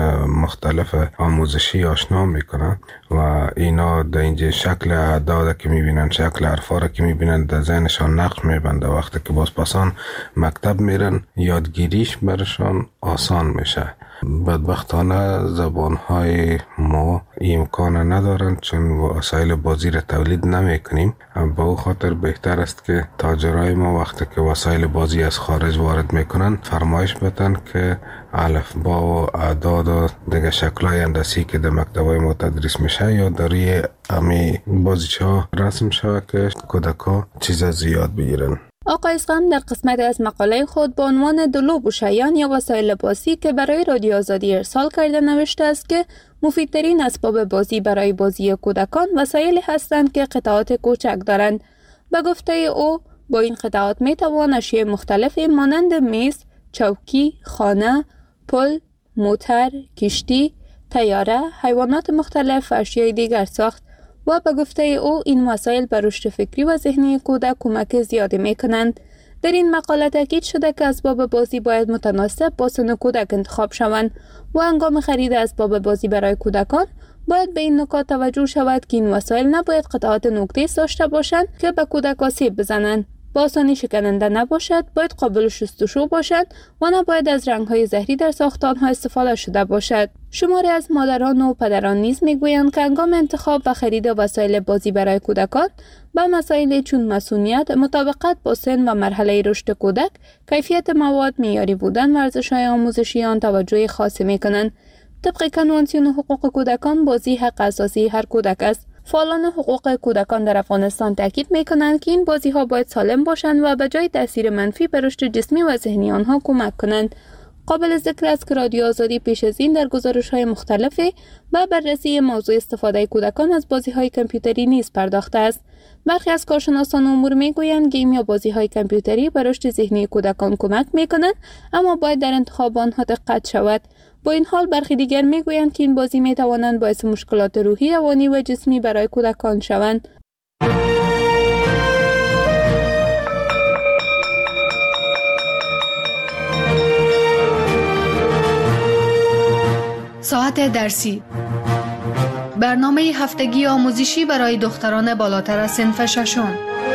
مختلف آموزشی آشنا میکنن و اینا در اینجا شکل اعداد که میبینن، شکل حرفا را که میبینن در ذهنشان نقش میبنده. وقتی که باز پسان مکتب میرن یادگیریش برشان آسان میشه. بدبختانه زبانهای ما امکان ندارن چون وسایل بازی را تولید نمی کنیم. به او خاطر بهتر است که تاجرای ما وقتی که وسایل بازی از خارج وارد میکنن فرمایش بدن که الفبا و اعداد و دیگه شکلهای هندسی که در مکتبای ما تدریس میشه یا در روی امی بازیچه ها رسم شود که کودک ها چیز زیاد بگیرن. آقای اسقم در قسمت از مقاله خود با عنوان دلوب و شیان یا وسایل بازی که برای رادیو آزادی ارسال کرده نوشته است که مفیدترین اسباب بازی برای بازی کودکان وسایلی هستند که قطعات کوچک دارند. به گفته او با این قطعات می توان اشیاء مختلفی مانند میز، چوکی، خانه، پل، موتر، کشتی، طیاره، حیوانات مختلف و اشیاء دیگر ساخت و به گفته او این وسایل بر رشد فکری و ذهنی کودک کمک زیادی می کنند. در این مقاله تاکید شده که اسباب بازی باید متناسب با سن کودک انتخاب شوند و هنگام خرید اسباب بازی برای کودکان باید به این نکات توجه شود که این وسایل نباید قطعات نقطه‌ای داشته باشند که به کودک آسیب بزنند، با آسانی شکننده نباشد، باید قابل شستشو باشد و نباید از رنگ‌های زهری در ساختان‌ها استفاده شده باشد. شماری از مادران و پدران نیز می‌گویند که هنگام انتخاب و خرید وسایل بازی برای کودکان به مسائل چون مسئولیت، مطابقت با سن و مرحله رشد کودک، کیفیت مواد، معیاری بودن، ورزش‌های آموزشی آن توجه خاصی می‌کنند. طبق کنوانسیون حقوق کودکان بازی حق اساسی هر کودک است. فعالان حقوق کودکان در افغانستان تاکید می‌کنند که این بازی‌ها باید سالم باشند و به جای تاثیر منفی به رشد جسمی و ذهنی آنها کمک کنند. قابل ذکر است که رادیو آزادی پیش از این در گزارش‌های مختلفی به بررسی موضوع استفاده کودکان از بازی‌های کامپیوتری نیز پرداخته است. برخی از کارشناسان امور میگویند گیم یا بازی‌های کامپیوتری به رشد ذهنی کودکان کمک می‌کنند، اما باید در انتخاب آنها دقت شود. با این حال برخی دیگر میگویند که این بازی می‌توانند باعث مشکلات روحی، روانی و جسمی برای کودکان شوند. ساعت درسی، برنامه هفتگی آموزشی برای دختران بالاتر از صنف ششم.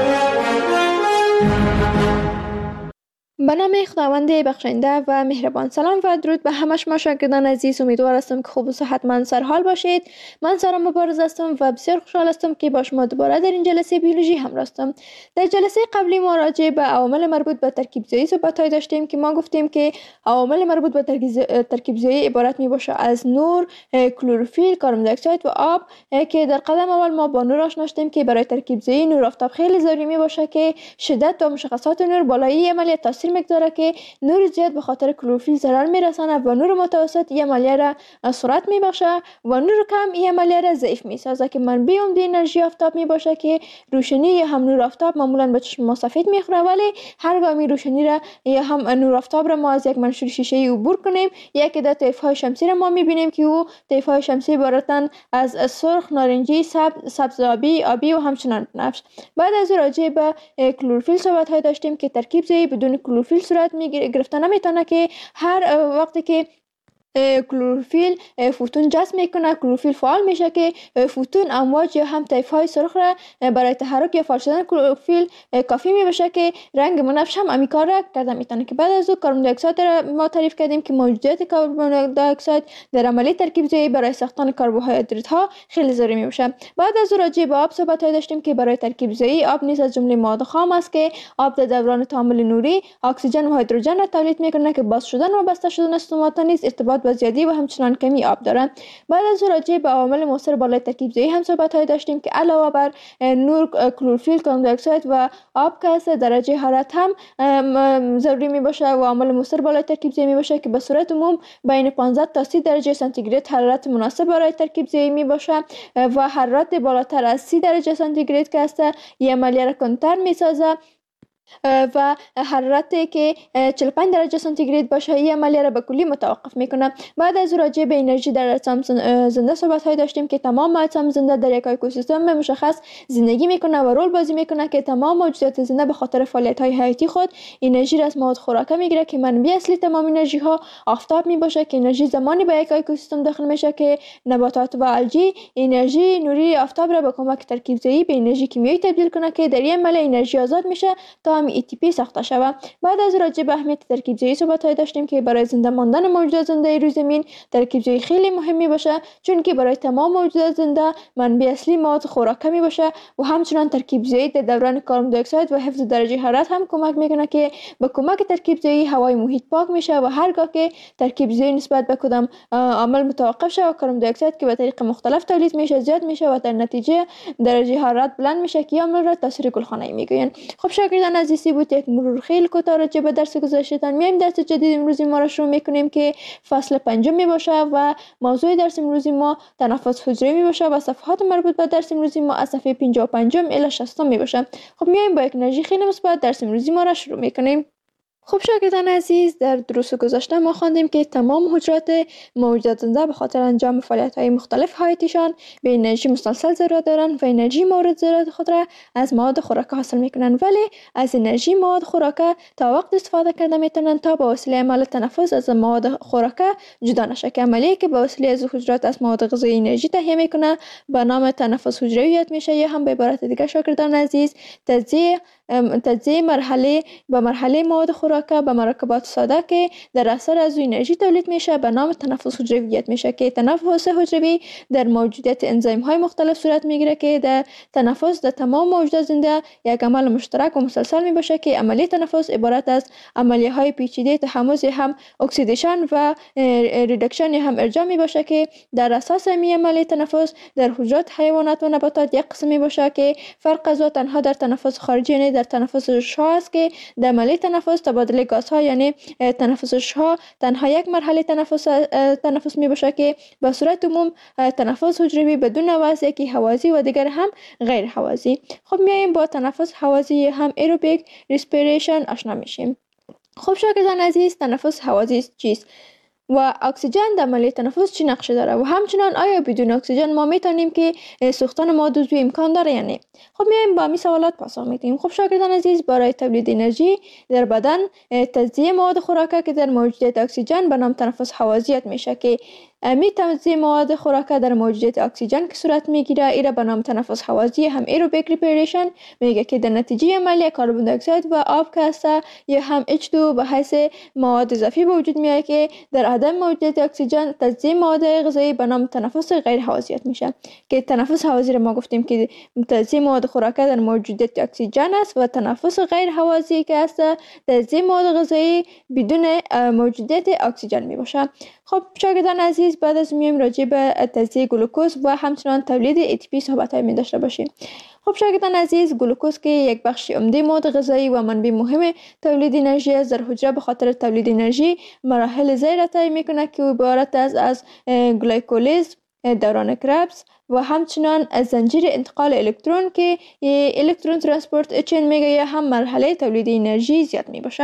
به نام خداوند بخشنده و مهربان. سلام و درود به همه شما شاگردان عزیز. امیدوار هستم که خوب و صحتمند سرحال باشید. من سارا مبارز هستم و بسیار خوشحال هستم که با شما دوباره در این جلسه بیولوژی همراه هستم. در جلسه قبلی ما راجع به عوامل مربوط به ترکیب زایی صحبت داشتیم که ما گفتیم که عوامل مربوط به ترکیب زایی عبارت می باشه از نور، کلروفیل، کربن دی اکساید و آب، که در قدم اول ما با نور آشنا شدیم که برای ترکیب زایی نور آفتاب خیلی ضروری می باشه که شدت و مشخصات نور بالایی عملیات تاثیر مقداره که نور زیاد به خاطر کلروفیل ضرر میرسانه و نور متوسط این عملیه را سرعت میبخشه و نور کم این عملیه را ضعیف میسازه که منبع عمده انرژی آفتاب میباشه که روشنی یا هم نور آفتاب معمولا به چشم ما سفید میخوره، ولی هرگامی روشنی را یا هم نور آفتاب را ما از یک منشور شیشه‌ای عبور کنیم، یکی در طیف‌های شمسی را ما میبینیم که او طیف‌های شمسی عبارتن از سرخ، نارنجی، سبز، سبز آبی، آبی و همچنان بنفش. بعد از راجع به کلروفیل صحبت های داشتیم که ترکیب زایی بدون کلروفیل صورت می گرفته نمیتونه، که هر وقتی که کلروفیل فوتون جذب میکنه، کلروفیل فعال میشه که فوتون امواج یا هم طیف های سرخ را برای تحرک یا فعال شدن کلروفیل کافی میبشه که رنگ بنفش هم امی کار را کرده میتونه. که بعد از او کربن دی اکساید را ما تعریف کردیم که موجودیت کربن دی اکساید در عملیه ترکیب زایی برای ساختن کربوهیدرات ها خیلی ضروری میشه. بعد از او راجع به آب صحبت داشتیم که برای ترکیب زایی آب نیز از جمله مواد خام است که آب در دوران تعامل نوری اکسیژن و هیدروژن را تولید میکنه که باز شدن و بسته شدن استومات نیز ارتباط با زیادی و همچنان کمی آب دارند. بعد از راجع به عوامل مؤثر بالای ترکیب زایی هم صحبت های داشتیم که علاوه بر نور، کلروفیل، کربن دی اکساید و آب که است، درجه حرارت هم ضروری می باشه و عامل مؤثر بالای ترکیب زایی می باشه که به صورت عموم بین پانزده تا سی درجه سانتیگراد حرارت مناسب برای ترکیب زایی می باشه و حرارت بالاتر از سی درجه سانتیگراد که است این عملیه را کندتر می سازه و حرارتی که چهل و پنج درجه سانتیگراد باشه این عملیه را به کلی متوقف میکنه. بعد از راجع به انرژی در اجسام زنده صحبت های داشتیم که تمام اجسام زنده در یک اکوسیستم مشخص زندگی میکنه و رول بازی میکنه که تمام موجودات زنده به خاطر فعالیت های حیاتی خود انرژی را از مواد خوراکه میگیره که منبع اصلی تمام انرژی ها آفتاب میباشه که انرژی زمانی به یک اکوسیستم داخل میشه که نباتات و الگی انرژی نوری آفتاب را به کمک ترکیب زایی به انرژی کیمیایی تبدیل کنه که در این عملیه انرژی آزاد میشه تا ای تی پی ساخته شود. بعد از راجع به اهمیت ترکیب زایی صحبت های داشتیم که برای زنده ماندن موجودات زنده روی زمین ترکیب زایی خیلی مهم می باشه، چون که برای تمام موجودات زنده منبع اصلی مواد خوراکه می باشه و همچنان ترکیب زایی در دوران کربن دی اکساید و حفظ درجه حرارت هم کمک میکنه که با کمک ترکیب زایی هوای محیط پاک میشه و هرگاه که ترکیب زایی نسبت به کدام عامل متوقف شه و کربن دی اکساید که به طریق مختلف تولید میشه زیاد میشه و در نتیجه درجه حرارت بلند میشه که عامل را تاثیر گلخانه‌ای میگوین. خب شاگردان عزیزی بود یک مرور خیلی کوتاه راجع به درس گذشته‌تان. میایم درس جدید امروزی ما را شروع میکنیم که فصل پنجم می باشه و موضوع درس امروزی ما تنفس حجره می باشه و صفحات مربوط به درس امروزی ما از صفحه پنجاه و پنج الی شصت می باشه. خب میایم با یک انرژی خیلی مثبت درس امروزی ما را شروع میکنیم. خب شاگردان عزیز، در دروس گذشته ما خواندیم که تمام حجرات موجودات زنده به خاطر انجام فعالیت‌های مختلف حیاتیشان به انرژی مسلسل ضرورت دارند و انرژی مورد ضرورت خود را از مواد خوراکه حاصل میکنند، ولی از انرژی مواد خوراکه تا وقت استفاده کرده میتونند تا به وسیله عمل تنفس از مواد خوراکه جدا نشه، که عملیه که به وسیله از حجرات از مواد غذایی انرژی تهیه میکنه به نام تنفس حجرویت میشه، یا هم به عبارت دیگه شاگردان عزیز تجزیه تجزیه مرحله به مرحله مواد خوراکه به مرکبات ساده که در اثر از انرژی تولید میشه به نام تنفس حجرویت میشه، که تنفس حجروی در موجودیت انزیم های مختلف صورت میگیره که در تنفس در تمام موجودات زنده یک عمل مشترک و مسلسل می باشه که عملیه تنفس عبارت از عملیه های پیچیده تحمض هم اکسیدیشن و ریدکشن هم ارجاع می باشه که در اساس می عملیه تنفس در حجرات حیوانات و نباتات یک قسم می باشه که فرق از تنها در تنفس خارجی نه در تنفس شا است که در عملیه تنفس تبادل تبادل گازها یعنی تنفسش ها تنها یک مرحله تنفس تنفس می باشه که به صورت عموم تنفس حجروی بدون وضع یکی هوازی و دیگر هم غیر هوازی. خب میایم با تنفس هوازی هم ایروبیک ریسپیریشن آشنا میشیم. خب شاگردان عزیز، تنفس هوازی چیست و اکسیژن در عملیه تنفس چی نقش داره و همچنان آیا بدون اکسیژن ما میتونیم که سوختن مواد عضوی امکان داره یا نه؟ خب میایم با می سوالات پاسخ میدیم. خب شاگردان عزیز، برای تولید انرژی در بدن تجزیه مواد خوراکه که در موجودیت اکسیژن به نام تنفس هوازیت میشه که می تجزیه مواد خوراکه در موجودیت اکسیژن که صورت میگیره ایره به نام تنفس هوازی هم ایروبیک ریسپیریشن میگه که در نتیجه عملیه کربن دی اکساید و آب که هست یا هم اچ دو به حیث مواد اضافی به وجود میاد که در عدم موجودیت اکسیژن تجزیه مواد غذایی به نام تنفس غیر هوازیت میشه که تنفس هوازی رو ما گفتیم که تجزیه مواد خوراکه در موجودیت اکسیژن است و تنفس غیر هوازی که هست تجزیه مواد غذایی بدون موجودیت اکسیژن می باشه. خب شاگردان عزیز، بعد از میایم راجع به تجزیه گلوکوز و همچنان تولید ای تی پی صحبت‌های می داشته باشیم. خب شاگردان عزیز، گلوکوز که یک بخش عمده مواد غذایی و منبع مهم تولید انرژی است، در حجره به خاطر تولید انرژی مراحل زیر را طی میکنه که عبارت است از گلایکولیز، دوران کربس و همچنان از زنجیر انتقال الکترون که الکترون ترانسپورت چین میگه یا هم مرحله تولید انرژی زیاد می باشه.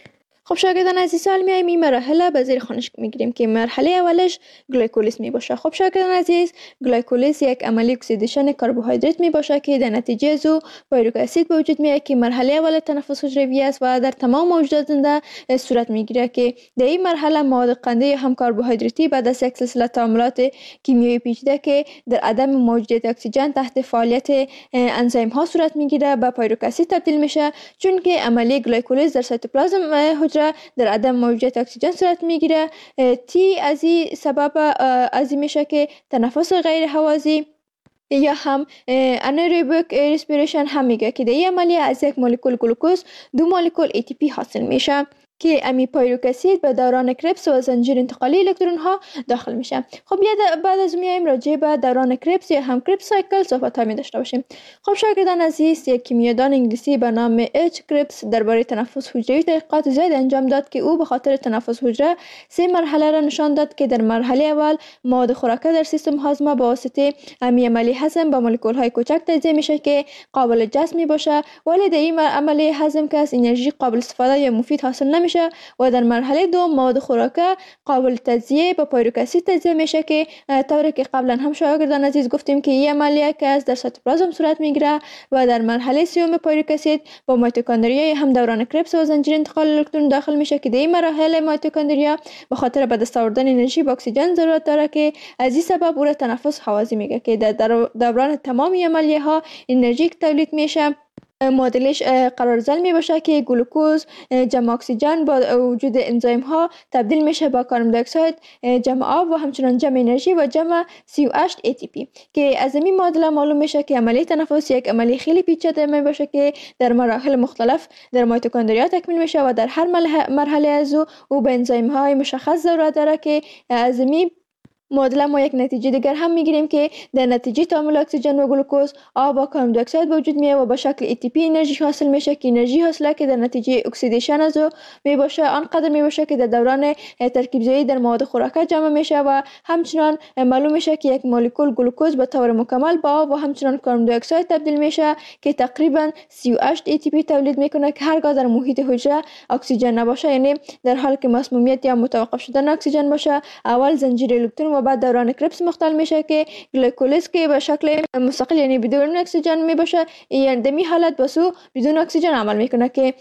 خب شاگردان عزیز، سال میایم این مرحله به زیر خانش میگیریم که مرحله اولش گلایکولیز می باشه. خب شاگردان عزیز، گلایکولیز یک عملی اکسیدیشن کربوهیدرات می باشه که در نتیجه از او پیرویک اسید به وجود میاد که مرحله اول تنفس حجروی است و در تمام موجودات زنده صورت میگیره که در این مرحله مواد قنده هم کربوهیدراتی بعد از یک سلسله تعاملات کیمیایی پیچیده که در عدم موجودیت اکسیژن تحت فعالیت انزیم ها صورت میگیره به پیرویک اسید تبدیل میشه، چون که عملی گلایکولیز در سایتوپلازم در عدم موجودیت اکسیژن صورت میگیره. تی از این سبب از این میشه که تنفس غیر هوازی یا هم انایروبیک ریسپیریشن هم میگه که در این عملیه از یک مولکول گلوکوز دو مولکول ای تی پی حاصل میشه که امی پیرویک اسید به دوران کربس و زنجیر انتقالی الکترون ها داخل میشه. خب بعد از میایم راجع به دوران کربس یا هم کربس سایکل صحبت ها می داشته باشیم. خب شاگردان عزیز، یک کیمیادان انگلیسی به نام اچ کربس درباره تنفس حجروی تحقیقات زیاد انجام داد که او به خاطر تنفس حجره سه مرحله را نشان داد که در مرحله اول مواد خوراکه در سیستم هاضمه با واسطه امی عملی هضم با مولکول های کوچک تجزیه میشه که قابل جذب می باشه، ولی در این عملی هضم که از انرژی قابل استفاده یا مفید حاصل نمیشه و در مرحله دوم مواد خوراکه قابل تجزیه با پیرویک اسید تجزیه میشه که طوری که قبلا هم شاگردان عزیز گفتیم که این عملیه که از در سایتوپلازم صورت میگیره و در مرحله سوم پیرویک اسید با میتوکندریا هم دوران کربس و زنجیر انتقال الکترون داخل میشه که در این مرحله میتوکندریا به خاطر به دست آوردن انرژی با اکسیژن ضرورت داره که از این سبب او را تنفس هوازی میگه که در دوران تمام عملیه ها انرژی تولید میشه معادلش قرارزن می باشه که گلوکوز جمع اکسیژن با وجود انزیم ها تبدیل میشه با کربن دی اکساید جمع آب و همچنان جمع انرژی و جمع سی و هشت ای تی پی که از این معادله معلوم میشه که عملیه تنفس یک عملیه خیلی پیچیده می باشه که در مراحل مختلف در میتوکندریا تکمیل میشه و در هر مرحله از او او به انزیم های مشخص ضرورت داره که از این معادله ما یک نتیجه دیگر هم میگیریم که در نتیجه تعامل اکسیژن و گلوکوز آب و کربن دی اکساید به وجود میاد و به شکل ای تی پی انرژی حاصل میشه که انرژی حاصله که در نتیجه اکسیدیشن از او می باشه آنقدر می باشه که در دوران ترکیب زایی در مواد خوراکه جمع میشه و همچنان معلوم میشه که یک مولکول گلوکوز به طور مکمل با آب و همچنان کربن دی اکساید تبدیل میشه که تقریبا سی و هشت ای تی پی تولید میکنه که هرگاه در محیط حجره اکسیژن نباشه، یعنی در حالی که مسمومیت یا متوقف شدن اکسیژن باشه، اول زنجیر الکترون و بعد دوران کربس مختل میشه که گلایکولیز که به شکل مستقل یعنی بدون اکسیژن می باشه، یعنی در این حالت بسو بدون اکسیژن عمل میکنه که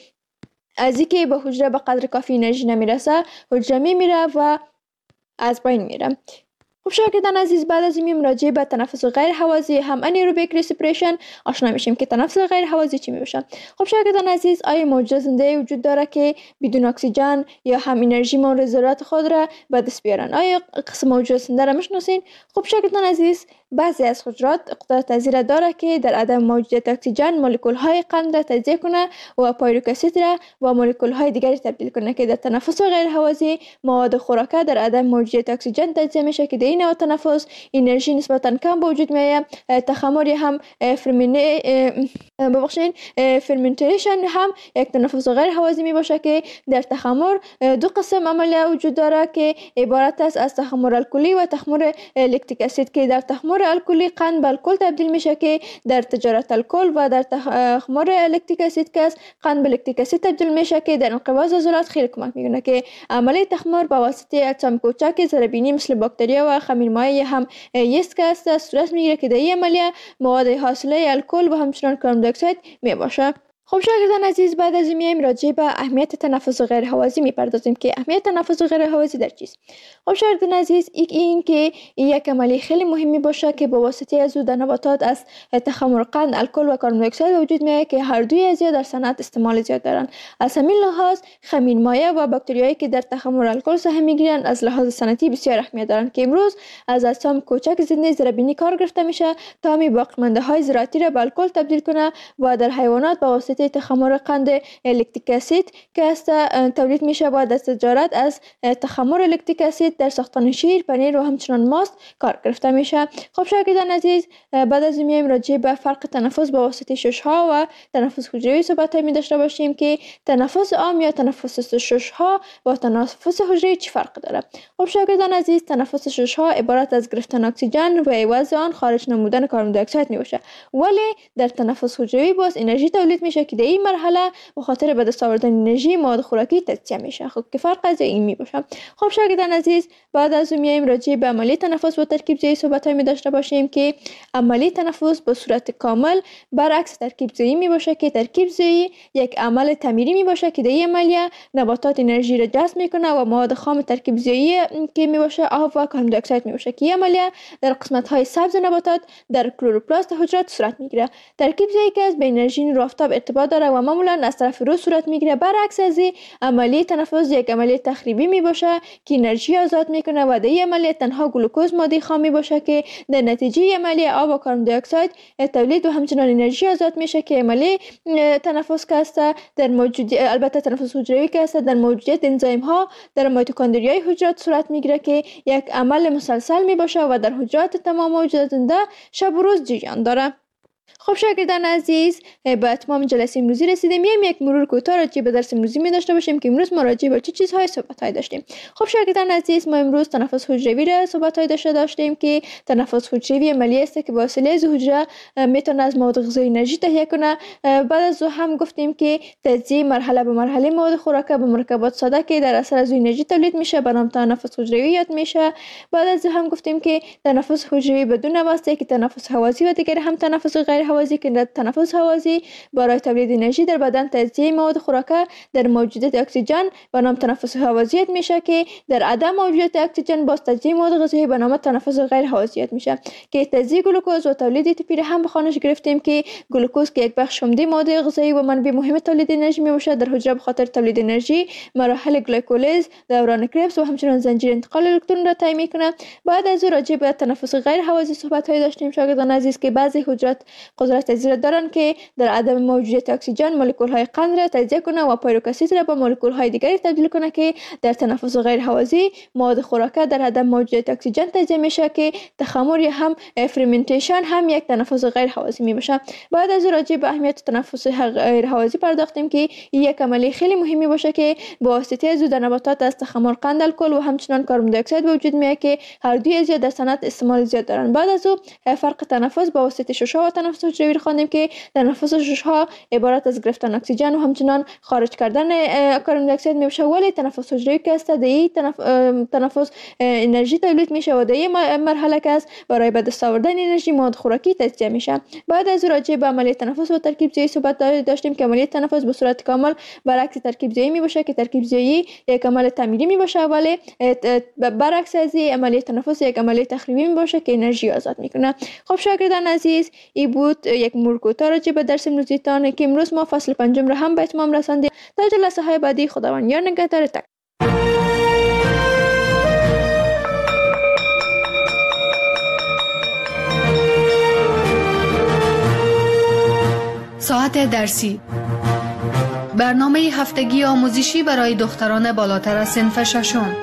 از اینکه به حجره به قدر کافی انرژی نمیرسه حجره میمیره و از بین میره. خب شاگردان عزیز، بعد از این راجع به تنفس غیر هوازی هم انایروبیک ریسپیریشن آشنا میشیم که تنفس غیر هوازی چی میشه. خب شاگردان عزیز، آیا موجود زنده وجود داره که بدون اکسیژن یا هم انرژی مورد ضرورت خود را به دست بیارن؟ آیا قسم موجود زنده را میشناسین؟ خب شاگردان عزیز، بعضی از خودروات قدرت پذیر داره که در عدم موجودیت اکسیژن مولکول های قند را تجزیه کنه و پایروک اسید را با مولکول های دیگری تبدیل کنه که در تنفس غیر هوازی مواد خوراکه در عدم موجودیت اکسیژن تجزیه میشه که در این نوع تنفس انرژی نسبتا کم به وجود میاد. تخمر هم فرمینه ببخشید فرمنتیشن هم یک تنفس غیر هوازی می باشه که در تخمر دو قسم عملیه وجود داره که عبارت است از تخمر الکلی و تخمر لکتیک اسید که در تخمر الکلی قند به الکل تبدیل میشه که در تجارت الکل و در تخمر لکتیک اسید که قند به لکتیک اسید تبدیل میشه که در انقباض عضلات خیلی کمک میکنه که عملیه تخمر با واسطه اجسام کوچک ضربینی مثل باکتریا و خمیرمایع هم یست که است صورت میگیره که در این عملیه مواد حاصله الکل و همچنان کربن دی اکساید می باشه. خب شاگردان عزیز، بعد از این میایم راجع به اهمیت تنفس غیر هوازی میپردازیم که اهمیت تنفس غیر هوازی در چیست. خب شاگردان عزیز، یک این که یک عملی خیلی مهمی باشه که با واسطه از او در نباتات از تخمر قند الکل و کربن دی اکساید وجود میاد که هر دوی از در صنعت استعمال زیاد دارن. از همین لحاظ خمیرمایع و باکتریایی که در تخمر الکل سهم میگیرن از لحاظ صنعتی بسیار اهمیت دارن که امروز از اجسام کوچک زنده ضربینی کار گرفته میشه تا می باقیمانده های زراعتی را به الکل تبدیل کنه و در حیوانات با واسطه تخمر قند لکتیک اسید که است تولید میشه بعد از تجارت از تخمر لکتیک اسید در ساختن شیر، پنیر و همچنان ماست کار گرفته میشه. خب شاگردان عزیز، بعد از این میایم راجع به فرق تنفس با واسطه ششها و تنفس حجروی صحبت می داشته باشیم که تنفس عام یا تنفس ششها با تنفس حجروی چه فرق داره. خب شاگردان عزیز، تنفس ششها عبارت از گرفتن اکسیژن و عوض آن خارج نمودن کربن دی اکساید می باشه، ولی در تنفس حجروی باز انرژی تولید میشه که در این مرحله به خاطر به دست آوردن انرژی مواد خوراکی تجزیه میشه. خب که فرق از این می باشه. خب شاگردان عزیز، بعد از اون میایم راجع به عملیه تنفس با ترکیب زایی صحبت می داشته باشیم که عملیه تنفس به صورت کامل برعکس ترکیب زایی می باشه که ترکیب زایی یک عمل تعمیری می باشه که در این عملیه نباتات انرژی را جذب میکنه و مواد خام ترکیب زایی که می باشه آب و کربن دی اکساید می باشه که این عملیه در قسمت های سبز نباتات در کلروپلاست حجرات صورت میگیره. ترکیب زایی که از به انرژی نور آفتاب ارتباط داره و معمولا از طرف رو صورت میگیره. برعکس از این عملیه تنفس یک عملیه تخریبی می باشه که انرژی آزاد میکنه و در این عملیه تنها گلوکوز ماده خام می باشه که در نتیجه عملیه آب و کربن دی اکساید تولید و همچنان انرژی آزاد میشه که عملیه تنفس که است در موجودیت البته تنفس حجروی که است در موجودیت انزیم ها در میتوکندریای حجرات صورت میگیره که یک عمل مسلسل می باشه و در حجرات تمام موجودات زنده شب و روز جریان داره. خب شاگردان عزیز، به اتمام جلسه امروزی رسیدیم. میایم یک مرور کوتاه راجع به درس امروزی می داشته باشیم که امروز ما راجع به چه چیزهای صحبت‌های داشتیم. خب شاگردان عزیز، ما امروز تنفس حجروی را صحبت‌های داشته داشتیم که تنفس حجروی عملیه است که با وسیله از حجره میتونه از مواد غذایی انرژی تهیه کنه. بعد از اون هم گفتیم که تجزیه مرحله به مرحله مواد خوراکه به مرکبات ساده که در اثر از انرژی تولید میشه به نام تنفس حجروی یاد میشه. بعد از هم گفتیم که تنفس حجروی بدون واسطه که تنفس هوازی و دیگر هم تنفس غیر هوازی که در تنفس هوازی برای تولید انرژی در بدن تجزیه مواد خوراکه در موجودیت اکسیژن به نام تنفس هوازیت میشه که در عدم موجودیت اکسیژن باز تجزیه مواد غذایی به نام تنفس غیر هوازیت میشه که تجزیه گلوکوز و تولید تپیر هم به خانش گرفتیم که گلوکوز که یک بخش عمده ماده غذایی و منبع مهم تولید انرژی میباشه در حجره به خاطر تولید انرژی مراحل گلیکولیز، دوران کربس و همچنین زنجیر انتقال الکترون را طی میکنه. بعد از اون راجع به تنفس غیر هوازی صحبت های داشتیم شاگردان عزیز که بعضی حجرات قدرت تجزیه دارن که در عدم موجودیت اکسیژن مولکول های قند را تجزیه کنه و پایروک اسید را با مولکول های دیگری تبدیل کنه که در تنفس غیر هوازی مواد خوراکه در عدم موجودیت اکسیژن تجزیه میشه که تخمر یا هم فرمنتیشن هم یک تنفس غیر هوازی می باشه. بعد از راجع به اهمیت تنفس غیر هوازی پرداختیم که یک عملی خیلی مهمی باشه که با واسطه از در نباتات از تخمر قند الکل و همچنان کربن دی اکساید به وجود میاد که هر دوی از در صنعت استعمال زیاد دارن. بعد از او فرق تنفس با واسطه ششها و تنفس حجروی خواندیم که تنفس ششها عبارت از گرفتن اکسیژن و همچنان خارج کردن کربن دی اکساید میشه، ولی تنفس حجروی که است در این تنف... تنفس انرژی تولید میشه و در این مرحله که است برای به دست آوردن انرژی مواد خوراکی تجزیه میشه. بعد از راجع به عملیه تنفس و ترکیب زایی صحبت داشتیم که عملیه تنفس به صورت کامل برعکس ترکیب زایی می باشه که ترکیب زایی یک عمل تعمیری می باشه، ولی برعکس از این عملیه تنفس یک عملیه تخریبی می باشه که انرژی آزاد میکنه. خب شاگردان عزیز، این بود یک مرور کوتاه راجع به درس امروزیتان که امروز ما فصل پنجم را هم به اتمام رساندیم. تا جلسه های بعدی خداوند یار نگهدارتان. ساعت درسی. برنامه هفتگی آموزشی برای دختران بالاتر از صنف ششم.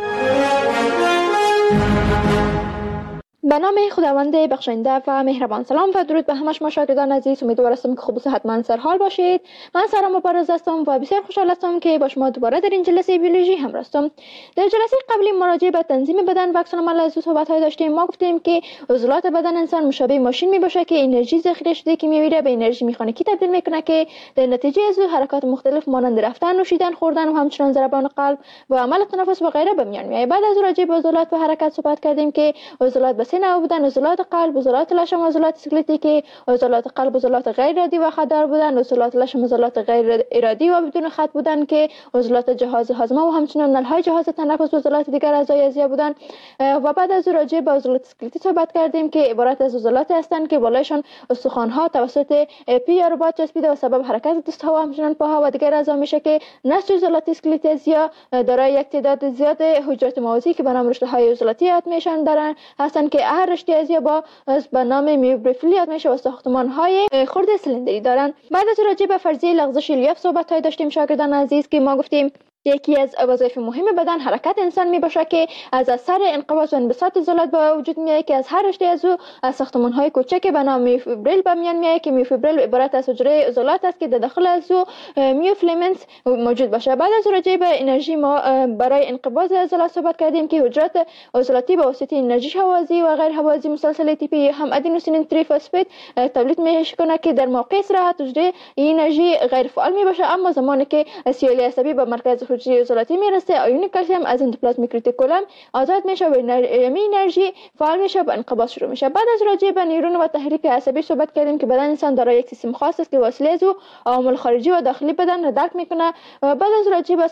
به نام خداوند بخشنده و مهربان. سلام و درود به همه شما شاگردان عزیز. امیدوار هستم که خوب و صحتمند سرحال باشید. من سارا مبارز هستم و بسیار خوشحال هستم که با شما دوباره در این جلسه بیولوژی همراه هستم. در جلسه قبلی مراجعه به تنظیم بدن و عکس العمل از صحبت‌های داشتیم. ما گفتیم که عضلات بدن انسان مشابه ماشین میباشه که انرژی ذخیره شده که میره به انرژی مکانیکی تبدیل میکنه که در نتیجه از حرکات مختلف مانند رفتن، نوشیدن، خوردن و همچنین ضربان قلب و عمل تنفس و غیره به میان میاد. بعد از راجع به عضلات و حرکت صحبت کردیم که عضلات به سه نوع بودن: عضلات قلب، عضلات لشم و عضلات اسکلتی که عضلات قلب عضلات غیر ارادی و خطدار بودن، عضلات لشم عضلات غیر ارادی و بدون خط بودن که عضلات جهاز هاضمه و همچنین نلهای جهاز تنفس و عضلات دیگر اعضای اعضایی بودن. و بعد از راجع به عضلات اسکلتی صحبت کردیم که عبارت از عضلات هستند که بالایشان استخوان‌ها توسط پی یا رباط چسبیده و سبب حرکت دست‌ها و همچنین پاها و دیگر اعضا میشه که نسج عضلات اسکلتی اعضا دارای یک تعداد زیاد حجرات موازی که به نام رشته‌های عضلاتی یاد میشن دارن هستند که هر رشته اعضا با به نام میوبریفیل یاد میشه و ساختمان‌های خرد سلندری دارن. بعد از راجع به فرضیه لغزش الیاف صحبت‌های داشتیم شاگردان عزیز که ما گفتیم یکی از وظایف مهم بدن حرکت انسان میباشه که از اثر انقباض و انبساط عضلات به وجود میاد که از هر رشته از او از ساختمان‌های کوچک به نام میوفیبریل به میان میاد که میوفیبریل عبارت از حجره عضلات است که در داخل از او میوفیلامنت موجود باشه. بعد از راجع به انرژی ما برای انقباض عضلات صحبت کردیم که حجرات عضلاتی به واسطه انرژی حوازی و غیر حوازی مسلسل تی هم ادنوسین تریفسفید تولید میکنه که در موقع استراحت حجره این انرژی غیر فعال میباشه، اما زمانی که سیالی عصبی به مرکز حجره عضلاتی میرسه آیون کلسیم از اندوپلازمیک ریتیکولم آزاد میشه و این انرژی فعال میشه و انقباض شروع میشه. بعد از راجع به نیورون و تحریک عصبی صحبت کردیم که بدن انسان دارای یک سیستم خاص است که وسیله از عوامل خارجی و داخلی بدن را درک میکنه. و بعد از راجع به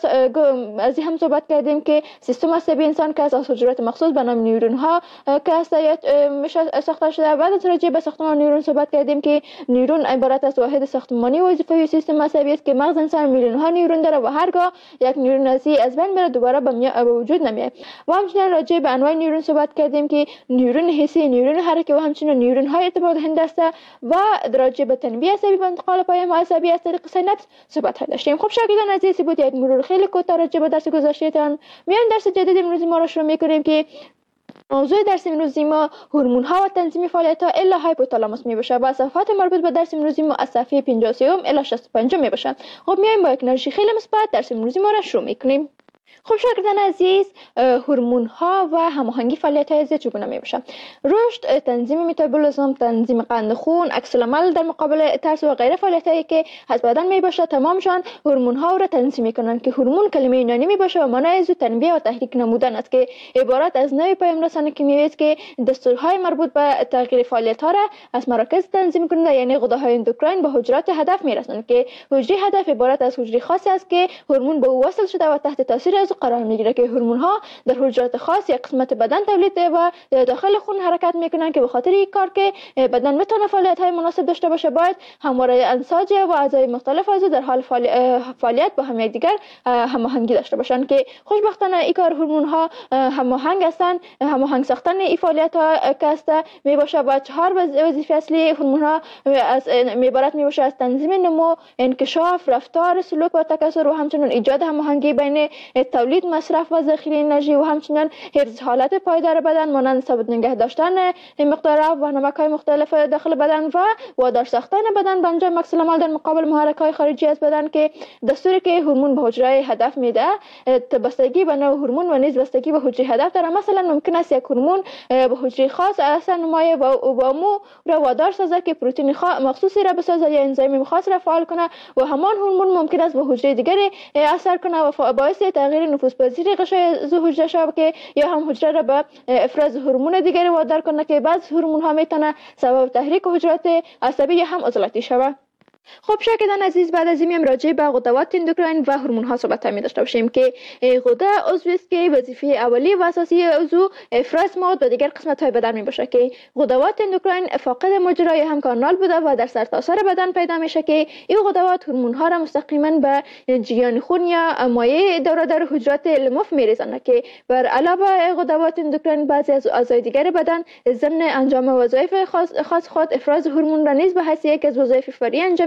از هم صحبت کردیم که سیستم عصبی انسان که از حجرات مخصوص به نام نیورون ها که هستیت میشه ساخته شده. بعد از راجع به ساختمان نیورون صحبت کردیم که نیورون عبارت از واحد ساختمانی وظیفه‌ای سیستم عصبی است که مغز انسان میلیون ها نیورون داره و هرگاه یک نیورون ازی از بین بره دوباره به وجود نمیاد. و همچنین راجع به انواع نیورون صحبت کردیم که نیورون حسی، نیورون حرکی و همچنین نیورون های ارتباط دهنده است. و راجع به تنبیه عصبی و انتقال پیام عصبی از طریق سیناپس صحبت داشتیم. خب شاگردان عزیز بود یک مرور خیلی کوتاه راجع به درس گذشتهتان. میان درس جدید امروزی ما را شروع میکنیم که موضوع درس امروزی ما هورمون ها و تنظیم فعالیت ها الا هایپوتالاموس می باشه و صفحات مربوط به درس امروزی ما از صفحه پنجاه و سه الی شصت و پنج می باشه. خب میایم با یک انرژی خیلی مثبت درس امروزی ما را شروع میکنیم. خب شاگردان عزیز، هورمون ها و هماهنگی فعالیت های عضوی چگونه می باشه؟ رشد، تنظیم متابولیسم، تنظیم قند خون، عکس العمل در مقابل ترس و غیره فعالیت هایی که از بدن می باشه تمامشان هورمون ها را تنظیم میکنند که هورمون کلمه یونانی می باشه و معنای از تنبیه و تحریک نمودن است که عبارت از نوع پیام رسان کیمیایی است که دستورهای مربوط به تغییر فعالیت ها را از مراکز تنظیم کننده یعنی غده‌های اندوکراین به حجرات هدف می رسانند که حجره هدف عبارت از حجره خاصی است که هورمون به او وصل شده و تحت تاثیر از قرار میگیره که هورمون ها در حجرات خاص یک قسمت بدن تولید و داخل خون حرکت میکنن که به خاطر این کار که بدن بتونه فعالیت های مناسب داشته باشه باید همواره انساج و اعضای مختلف از در حال فعالیت با هم یکدیگر هماهنگی داشته باشن که خوشبختانه این کار هورمون ها هماهنگ هستن. هماهنگ ساختن این فعالیت ها که است میباشه با چهار وظیفه اصلی هورمون ها از عبارت میباشه از تنظیم نمو، انکشاف، رفتار، سلوک و تکثر و همچنین ایجاد هماهنگی بین تولید، مصرف و ذخیره انرژی و همچنین حفظ حالت پایدار بدن مانند ثابت نگه داشتن مقدار آب و نمک‌های مختلف داخل بدن و وادار ساختن بدن به انجام عکس العمل در مقابل محرک‌های خارجی از بدن که دستوری که هورمون به حجره هدف میده بستگی به نوع هورمون و نیز بستگی به حجره هدف داره. مثلا ممکن است یک هورمون به حجره خاص اثر نمایه و با مو را وادار سازه که پروتئین مخصوصی را بسازه یا انزیم خاص را فعال کنه و همان هورمون ممکن است به حجره دیگری اثر کنه و باعث تغییر نفوذپذیری غشای زو حجره شود که یا هم حجره را به افراز هورمون دیگری وادار کنه که بعض هورمون ها میتونه سبب تحریک حجرات عصبی یا هم عضلاتی شود. خب شاگردان عزیز، بعد از این میام راجع به غدوات اندوکراین و هورمون ها صحبت می داشته باشیم که غده عضوی است که وظیفه اولی و اساسی عضو افراز مواد و دیگر قسمت های بدن می باشه که غدوات اندوکراین فاقد مجرای هم کانال بوده و در سرتاسر بدن پیدا میشه که این غدوات هورمون ها را مستقیما به جریان خون یا مایع دوره در حجرات لمف میریزند که بر علاوه غدوات اندوکراین بعضی از اعضای دیگر بدن ضمن انجام وظایف خاص خود افراز هورمون را نیز به حیث یک از وظایف فرعی انجام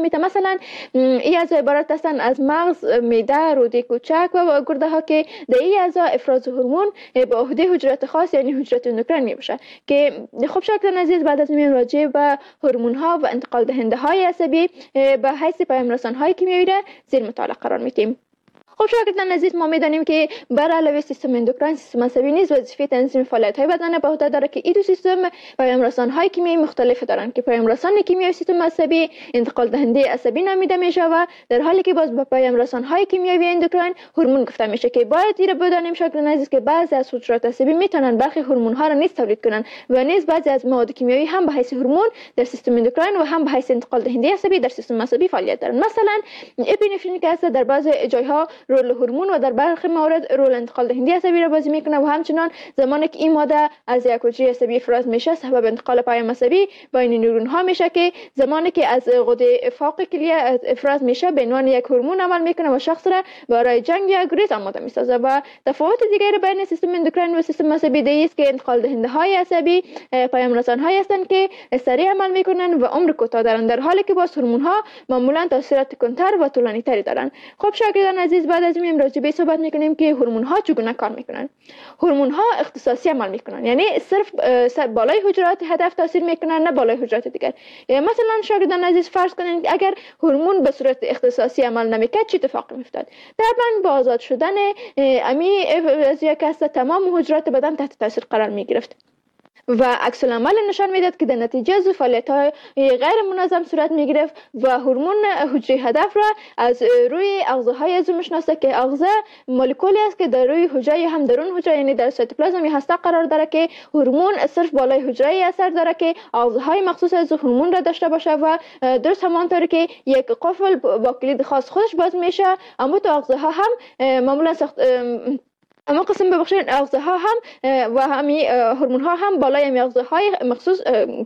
میده. مثلا این اعضا عبارت هستند از مغز، معده، روده کوچک و گرده ها که در این اعضا افراز هورمون به عهده حجرات خاص یعنی حجرات اندوکراین میباشه که خب شاگردان عزیز بعد از این راجع به هورمون ها و انتقال دهنده های عصبی به حیث پیام رسان های کیمیایی را زیر مطالعه قرار میدیم. خب شاگردان عزیز ما میدانیم که بر علاوه سیستم اندوکراین سیستم عصبی نیز وظیفه تنظیم فعالیت های بدن به عهده داره که این دو سیستم پیام رسان های کیمیایی مختلف دارند که پیام رسان کیمیایی سیستم عصبی انتقال دهنده عصبی نامیده میشه و در حالی که باز به پیام رسان های کیمیایی اندوکراین هورمون گفته میشه که باید این بدانیم شاگردان عزیز که بعضی از حجرات عصبی میتونن برخی هورمون ها را نیز تولید کنن و نیز بعضی از مواد کیمیایی هم به حیث هورمون در سیستم اندوکراین و هم به حیث انتقال دهنده عصبی در سیستم عصبی فعالیت دارند. مثلا اپینفرین که در بعضی جایها رول هورمون و در برخی موارد رول انتقال دهنده عصبی را بازی میکنه و همچنان زمانی که این ماده از یک حجره عصبی افراز میشه سبب انتقال پیام عصبی بین نورون ها میشه که زمانی که از غده فاق کلیه افراز میشه به عنوان یک هورمون عمل میکنه و شخص را برای جنگ یا گریز آماده میسازه. و تفاوت دیگر بین سیستم اندوکراین و سیستم عصبی دیگه است که انتقال دهنده های عصبی پیام رسان های هستند که سریع عمل میکنن و عمر کوتاه دارند در حالی که باز هورمون ها معمولا تاثیرات کنتر و طولانی تری دارند. خب شاگردان عزیز بعد از این راجع به صحبت میکنیم که هورمون ها چگونه کار میکنن. هورمون ها اختصاصی عمل میکنن یعنی صرف بالای حجرات هدف تاثیر میکنن نه بالای حجرات دیگر. مثلا شاگردان عزیز فرض کنید اگر هورمون به صورت اختصاصی عمل نمیکرد چه اتفاقی میافتاد؟ طبعا با آزاد شدن امی از یک هسته تمام حجرات بدن تحت تاثیر قرار میگرفت و عکس العمل نشان میداد که در نتیجه از فعالیت‌های غیر منظم صورت میگرفت و هورمون حجره هدف را از روی اغذاهای عضو میشناسه که اغذا مولکولی است که در روی حجره هم درون حجره یعنی در سایتوپلازم یا هسته قرار داره که هورمون صرف بالای حجره اثر داره که اغذاهای مخصوص از هورمون را داشته باشه و درست همانطوری که یک قفل با کلید خاص خودش باز میشه اما تو اغذاها هم معمولا سخت اما قسم ببخشید اغذاها هم و همی هورمون ها هم بالای می اغذاهای مخصوص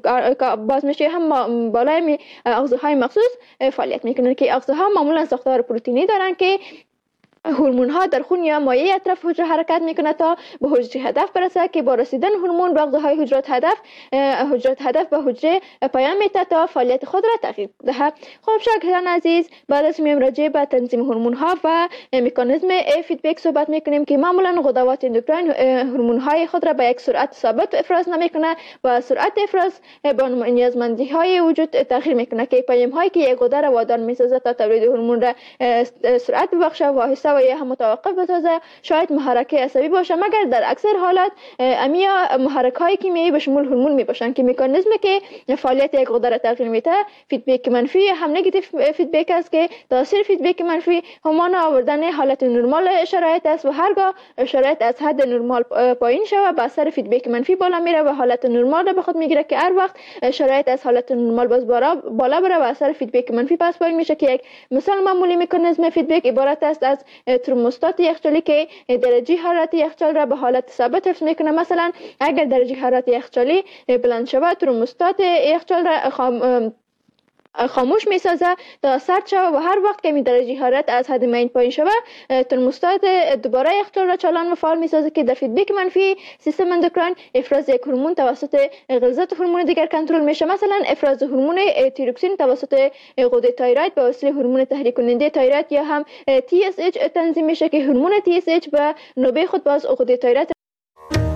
باز میشه هم بالای می اغذاهای مخصوص فعالیت میکنن که اغذاها معمولا ساختار پروتئینی دارن که هورمون ها در خون یا مایع اطراف حجره حرکت میکنه تا به حجره هدف برسه که با رسیدن هورمون به اغذاهای حجرات هدف حجرات هدف به حجره پیام میده تا فعالیت خود را تغییر دهد. خب شاگردان عزیز بعد از میم راجع به تنظیم هورمون ها و مکانیزم فیدبک صحبت میکنیم که معمولا غدوات اندوکراین هورمون های خود را به یک سرعت ثابت افراز نمیکنه و سرعت افراز با نیازمندی های وجود تغییر میکنه که پیام هایی که یک غده را وادار میسازه تا تولید هورمون را سرعت ببخشه و آهسته و یا هم متوقف بسازه شاید محرک عصبی باشه مگر در اکثر حالات امیا محرک های کیمیایی به شمول هورمون می باشن که مکانیزمی که فعالیت یک غده را تغییر میده فیدبک منفی هم نگاتیو فیدبک است که تاثیر فیدبک منفی همان آوردن حالت نرمال شرایط است و هرگاه شرایط از حد نرمال پایین شوه به اثر فیدبک منفی بالا میره و حالت نرمال را به خود میگیره که هر وقت شرایط از حالت نرمال باز بالا بره و اثر فیدبک منفی پس پایین میشه که یک مثال معمولی مکانیزم فیدبک عبارت است از ترموستات یخچالی که درجه حرارت یخچال را به حالت ثابت حفظ میکنه. مثلا اگر درجه حرارت یخچالی بلند شود ترموستات یخچال را خام خاموش میسازه تا سرد شود و هر وقت که می درجه حرارت از حد معین پایین شود ترموستات دوباره یخچال را چالان و فعال میسازه که در فیدبک منفی سیستم اندوکراین افراز یک هورمون توسط غلظت هورمون دیگر کنترل میشه. مثلا افراز هورمون تیروکسین توسط غده تایروید به وسیله هورمون تحریک کننده تایروید یا هم تی اس اچ تنظیم میشه که هورمون تی اس اچ به نوبه خود باز غده تایروید